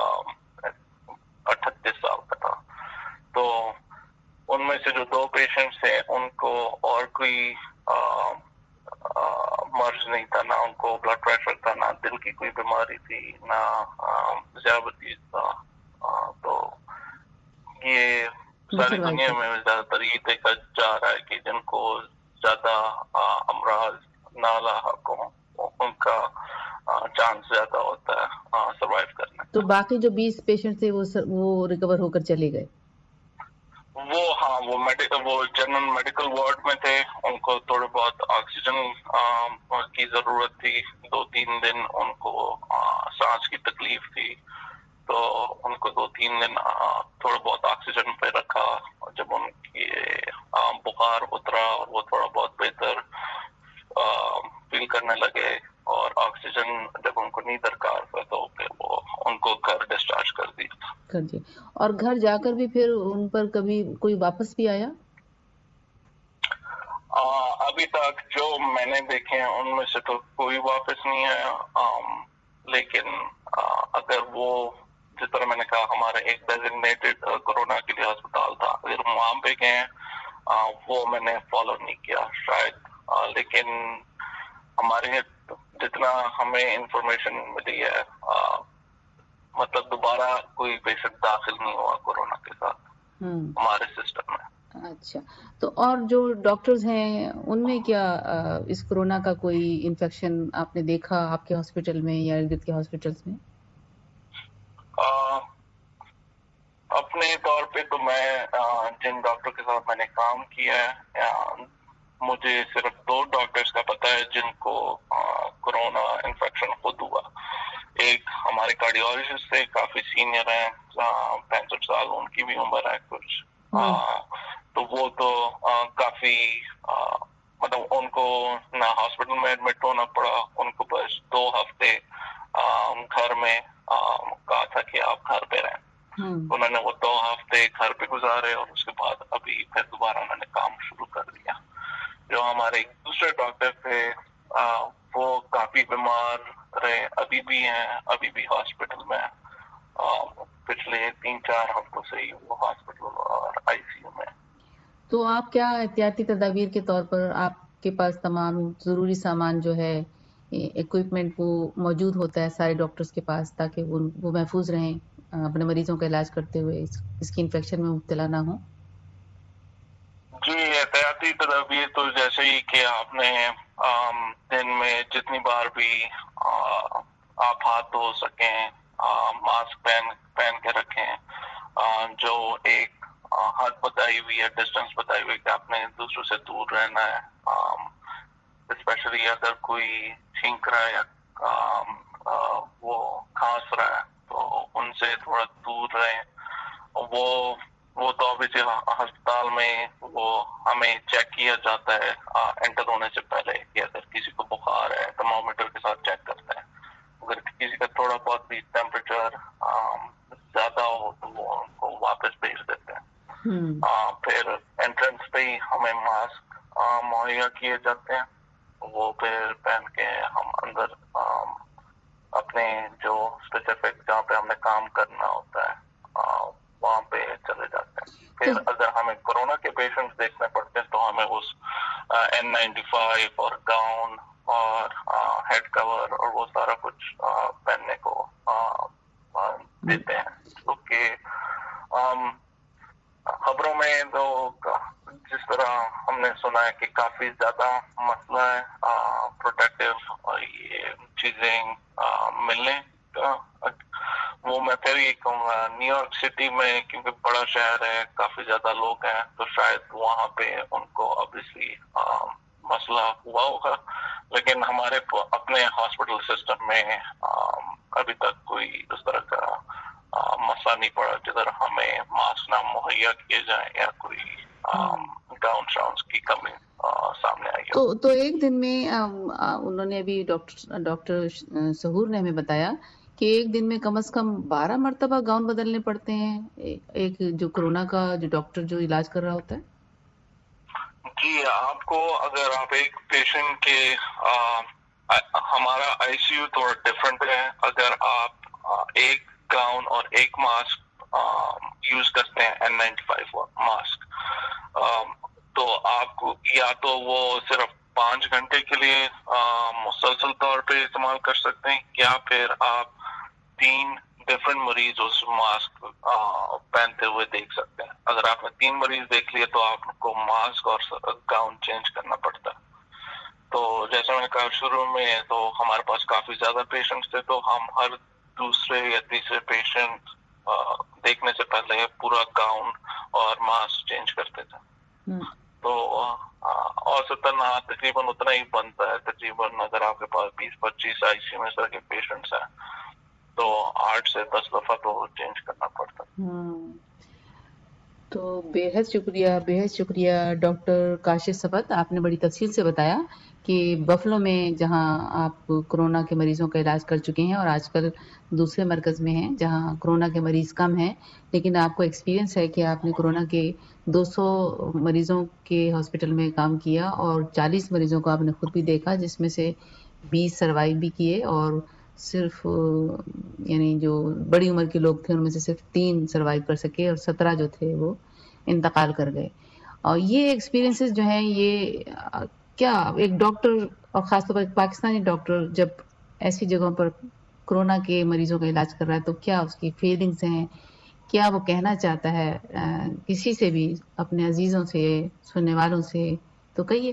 38 साल का था। तो उनमें से जो 2 पेशेंट्स थे उनको और कोई मर्ज नहीं था, ना उनको ब्लड प्रेशर था, ना दिल की कोई बीमारी थी, ना ज़ियाबतीस था। तो ये सारी दुनिया में ज्यादातर ये देखा जा रहा है कि जिनको ज्यादा अमराज ना लाहक हो उनका चांस ज्यादा होता है सरवाइव करने। तो बाकी जो 20 पेशेंट थे वो रिकवर होकर चले गए? वो जनरल मेडिकल वार्ड में थे, उनको थोड़े बहुत ऑक्सीजन की जरूरत थी। 2-3 दिन उनको सांस की तकलीफ थी, तो उनको 2-3 दिन थोड़ा बहुत ऑक्सीजन पे रखा। जब उनकी बुखार उतरा और वो थोड़ा बहुत बेहतर फील करने लगे और ऑक्सीजन जब उनको नहीं दरकार था तो फिर वो उनको घर डिस्चार्ज कर दिया। और घर जाकर भी फिर उन पर कभी कोई वापस भी आया? अभी तक जो मैंने देखे हैं उनमें से तो कोई वापस नहीं आया। लेकिन अगर वो जिस तरह मैंने कहा हमारा एक डेजिग्नेटेड कोरोना के लिए अस्पताल था, अगर वहां पे गए वो मैंने फॉलो नहीं किया शायद। लेकिन हमारे जितना हमें इंफॉर्मेशन मिली है मतलब दोबारा कोई पेशेंट दाखिल नहीं हुआ कोरोना के साथ हमारे सिस्टम में। अच्छा, तो और जो डॉक्टर्स हैं उनमें क्या इस कोरोना का कोई इन्फेक्शन आपने देखा आपके हॉस्पिटल में या इर्द के हॉस्पिटल्स में? अपने तौर पे तो मैं जिन डॉक्टर के साथ मैंने काम किया है मुझे सिर्फ 2 डॉक्टर्स का पता है जिनको कोरोना इन्फेक्शन खुद हुआ। एक हमारे कार्डियोलॉजिस्ट थे, काफी सीनियर हैं, 65 साल उनकी भी उम्र है कुछ। तो वो तो काफी मतलब उनको ना हॉस्पिटल में एडमिट होना पड़ा, उनको बस 2 हफ्ते घर में कहा था कि आप घर पे रहें। उन्होंने वो 2 हफ्ते घर पे गुजारे और उसके बाद अभी फिर दोबारा उन्होंने काम शुरू कर दिया। जो हमारे दूसरे डॉक्टर थे वो काफी बीमार रहे, अभी भी हैं, अभी भी हॉस्पिटल में। पिछले 3-4 हफ्तों से ही वो हॉस्पिटल और आईसीयू में। तो आप क्या एहतियाती तदाबीर के तौर पर आपके पास तमाम जरूरी सामान जो है इक्विपमेंट वो मौजूद होता है सारे डॉक्टर्स के पास ताकि वो महफूज रहें अपने मरीजों का इलाज करते हुए, इसकी इन्फेक्शन में मुब्तला ना हो? जी, एहतियाती तदाबीर तो जैसे ही कि आपने दिन में जितनी बार भी आप हाथ धो सकें, मास्क पहन के रखें, जो एक हद बताई हुई है, डिस्टेंस बताई हुई है कि आपने दूसरों से दूर रहना है। स्पेशली अगर कोई छींक रहा है या वो खांस रहा है तो उनसे थोड़ा दूर रहें। वो तो अभी अस्पताल में वो हमें चेक किया जाता है एंटर होने से पहले कि अगर किसी को बुखार है थर्मामीटर के साथ चेक करते हैं। अगर किसी का थोड़ा बहुत भी टेम्परेचर ज्यादा हो तो वो उनको वापस भेज देते हैं। फिर एंट्रेंस पे ही हमें मास्क मुहैया किए जाते हैं, वो फिर पहन के हम अंदर अपने जो स्पेसिफिक जहाँ पे हमने काम करना होता है वहाँ पे चले जाते हैं। फिर अगर हमें कोरोना के पेशेंट्स देखने पड़ते हैं तो हमें उस N95 और गाउन और हेड कवर और वो सारा कुछ पहनने को देते हैं, क्योंकि शहरों में तो जिस तरह हमने सुना है कि काफी ज्यादा मसला है प्रोटेक्टिव ये चीजें मिलने का, वो मैं फिर ये कहूँगा न्यूयॉर्क सिटी में क्योंकि बड़ा शहर है, काफी ज्यादा लोग हैं, तो शायद वहाँ पे उनको ऑब्वियसली मसला हुआ होगा, लेकिन हमारे अपने हॉस्पिटल सिस्टम में अभी तक कोई इस तरह का मसला नहीं पड़ा जिधर हमें मास्क ना मुहैया किए जाए या कोई गाउन शाउन की कमी सामने आई हो। तो एक दिन में उन्होंने अभी डॉक्टर सहूर ने हमें बताया कि एक दिन में कम से कम 12 मरतबा गाउन बदलने पड़ते हैं, एक जो कोरोना का जो डॉक्टर जो इलाज कर रहा होता है। जी, आपको अगर आप एक पेशेंट के हमारा आईसीयू थोड़ा डिफरेंट है, अगर आप एक गाउन और एक मास्क यूज करते हैं N95 मास्क, तो आपको या तो वो सिर्फ 5 घंटे के लिए मुसलसल तौर पे इस्तेमाल कर सकते हैं, या फिर आप 3 डिफरेंट मरीज उस मास्क पहनते हुए देख सकते हैं। अगर आपने 3 मरीज देख लिए तो आपको मास्क और गाउन चेंज करना पड़ता है। तो जैसा मैंने कहा शुरू में, तो हमारे पास काफी ज्यादा पेशेंट्स थे, तो हम हर दूसरे या तीसरे पेशेंट देखने से पहले पूरा गाउन और मास्क चेंज करते थे। तो औसतन तकरीबन उतना ही बनता है, तकरीबन अगर आपके पास 20-25 आईसीयू में इस तरह के पेशेंट्स हैं तो 8 से 10 दफा तो चेंज करना पड़ता है। तो बेहद शुक्रिया डॉक्टर काशिफ समद, आपने बड़ी तफसील से बताया कि बफलो में जहां आप कोरोना के मरीजों का इलाज कर चुके हैं और आजकल दूसरे मरकज़ में हैं जहां कोरोना के मरीज़ कम हैं, लेकिन आपको एक्सपीरियंस है कि आपने कोरोना के 200 मरीज़ों के हॉस्पिटल में काम किया और 40 मरीज़ों को आपने खुद भी देखा, जिसमें से 20 सर्वाइव भी किए और सिर्फ यानी जो बड़ी उम्र के लोग थे उनमें से सिर्फ 3 सर्वाइव कर सके और 17 जो थे वो इंतकाल कर गए। और ये एक्सपीरियंसेस जो हैं, ये क्या एक डॉक्टर और ख़ासतौर पर पाकिस्तानी डॉक्टर जब ऐसी जगहों पर कोरोना के मरीजों का इलाज कर रहा है तो क्या उसकी फीलिंग्स हैं, क्या वो कहना चाहता है किसी से भी, अपने अजीजों से, सुनने वालों से, तो कहिए।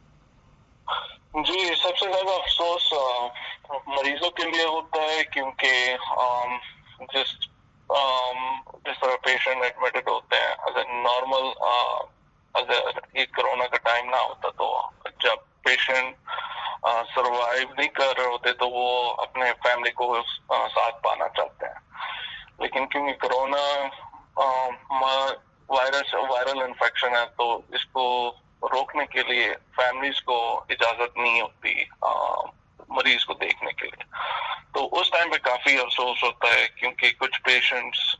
जी, सबसे ज्यादा अफसोस मरीजों के लिए होता है, क्योंकि जिस तरह पेशेंट एडमिटेड होते हैं, अगर नॉर्मल अगर ये कोरोना का टाइम ना होता तो जब पेशेंट सरवाइव नहीं कर रहे होते तो वो अपने फैमिली को साथ पाना चाहते हैं, लेकिन क्योंकि कोरोना वायरल इन्फेक्शन है तो इसको रोकने के लिए फैमिलीज को इजाजत नहीं होती मरीज को देखने के लिए। तो उस टाइम पे काफी अफसोस होता है, क्योंकि कुछ पेशेंट्स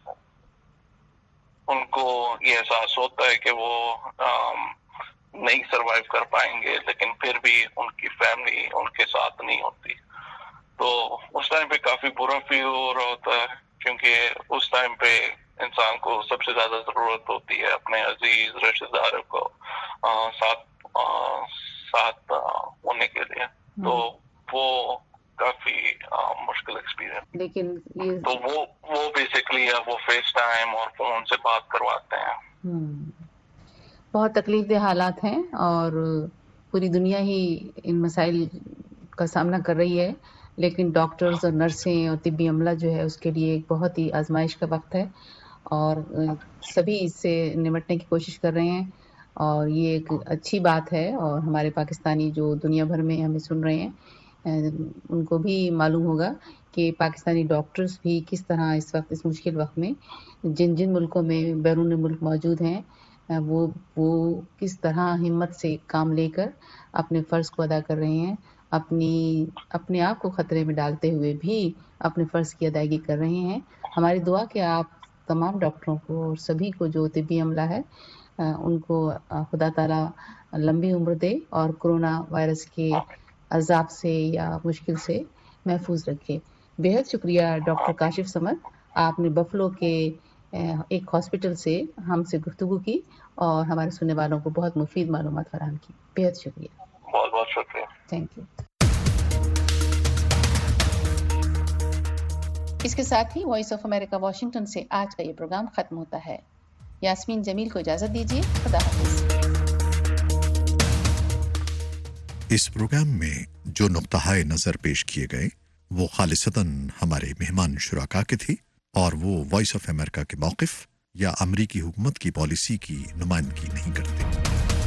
उनको ये एहसास होता है कि वो नहीं सरवाइव कर पाएंगे, लेकिन फिर भी उनकी फैमिली उनके साथ नहीं होती। तो उस टाइम पे काफी बुरा फील हो रहा होता है, क्योंकि उस टाइम पे इंसान को सबसे ज्यादा जरूरत होती है अपने अजीज रिश्तेदारों को साथ होने के लिए। तो वो काफी मुश्किल एक्सपीरियंस, लेकिन ये तो वो बेसिकली वो फेस टाइम और फोन से बात करवाते हैं। बहुत तकलीफदेह हालात हैं और पूरी दुनिया ही इन मसाइल का सामना कर रही है, लेकिन डॉक्टर्स और नर्सें और तिब्बी अमला जो है उसके लिए एक बहुत ही आजमाइश का वक्त है और सभी इससे निपटने की कोशिश कर रहे हैं और ये एक अच्छी बात है। और हमारे पाकिस्तानी जो दुनिया भर में हमें सुन रहे हैं उनको भी मालूम होगा कि पाकिस्तानी डॉक्टर्स भी किस तरह इस वक्त, इस मुश्किल वक्त में जिन जिन मुल्कों में बैरून मुल्क मौजूद हैं वो किस तरह हिम्मत से काम लेकर अपने फ़र्ज़ को अदा कर रहे हैं, अपने आप को ख़तरे में डालते हुए भी अपने फ़र्ज़ की अदायगी कर रहे हैं। हमारी दुआ कि आप तमाम डॉक्टरों को और सभी को जो तिब्बी अमला है उनको खुदा ताला लंबी उम्र दे और कोरोना वायरस के अज़ाब से या मुश्किल से महफूज रखे। बेहद शुक्रिया डॉक्टर काशिफ समद, आपने बफलो के एक हॉस्पिटल से हमसे गुफ्तगू की और हमारे सुनने वालों को बहुत मुफीद मालूमात फराहम की। बेहद शुक्रिया। बहुत बहुत शुक्रिया। Thank you. इसके साथ ही वॉइस ऑफ अमेरिका वाशिंगटन से आज का ये प्रोग्राम खत्म होता है। यास्मीन जमील को इजाज़त दीजिए। खुदा हाफिज़। इस प्रोग्राम में जो नुक्ताए नज़र पेश किए गए वो खालिसतन हमारे मेहमान शुराका के थी और वो वॉइस ऑफ अमेरिका के मौक़िफ़ या अमरीकी हुकूमत की पॉलिसी की नुमाइंदगी नहीं करते।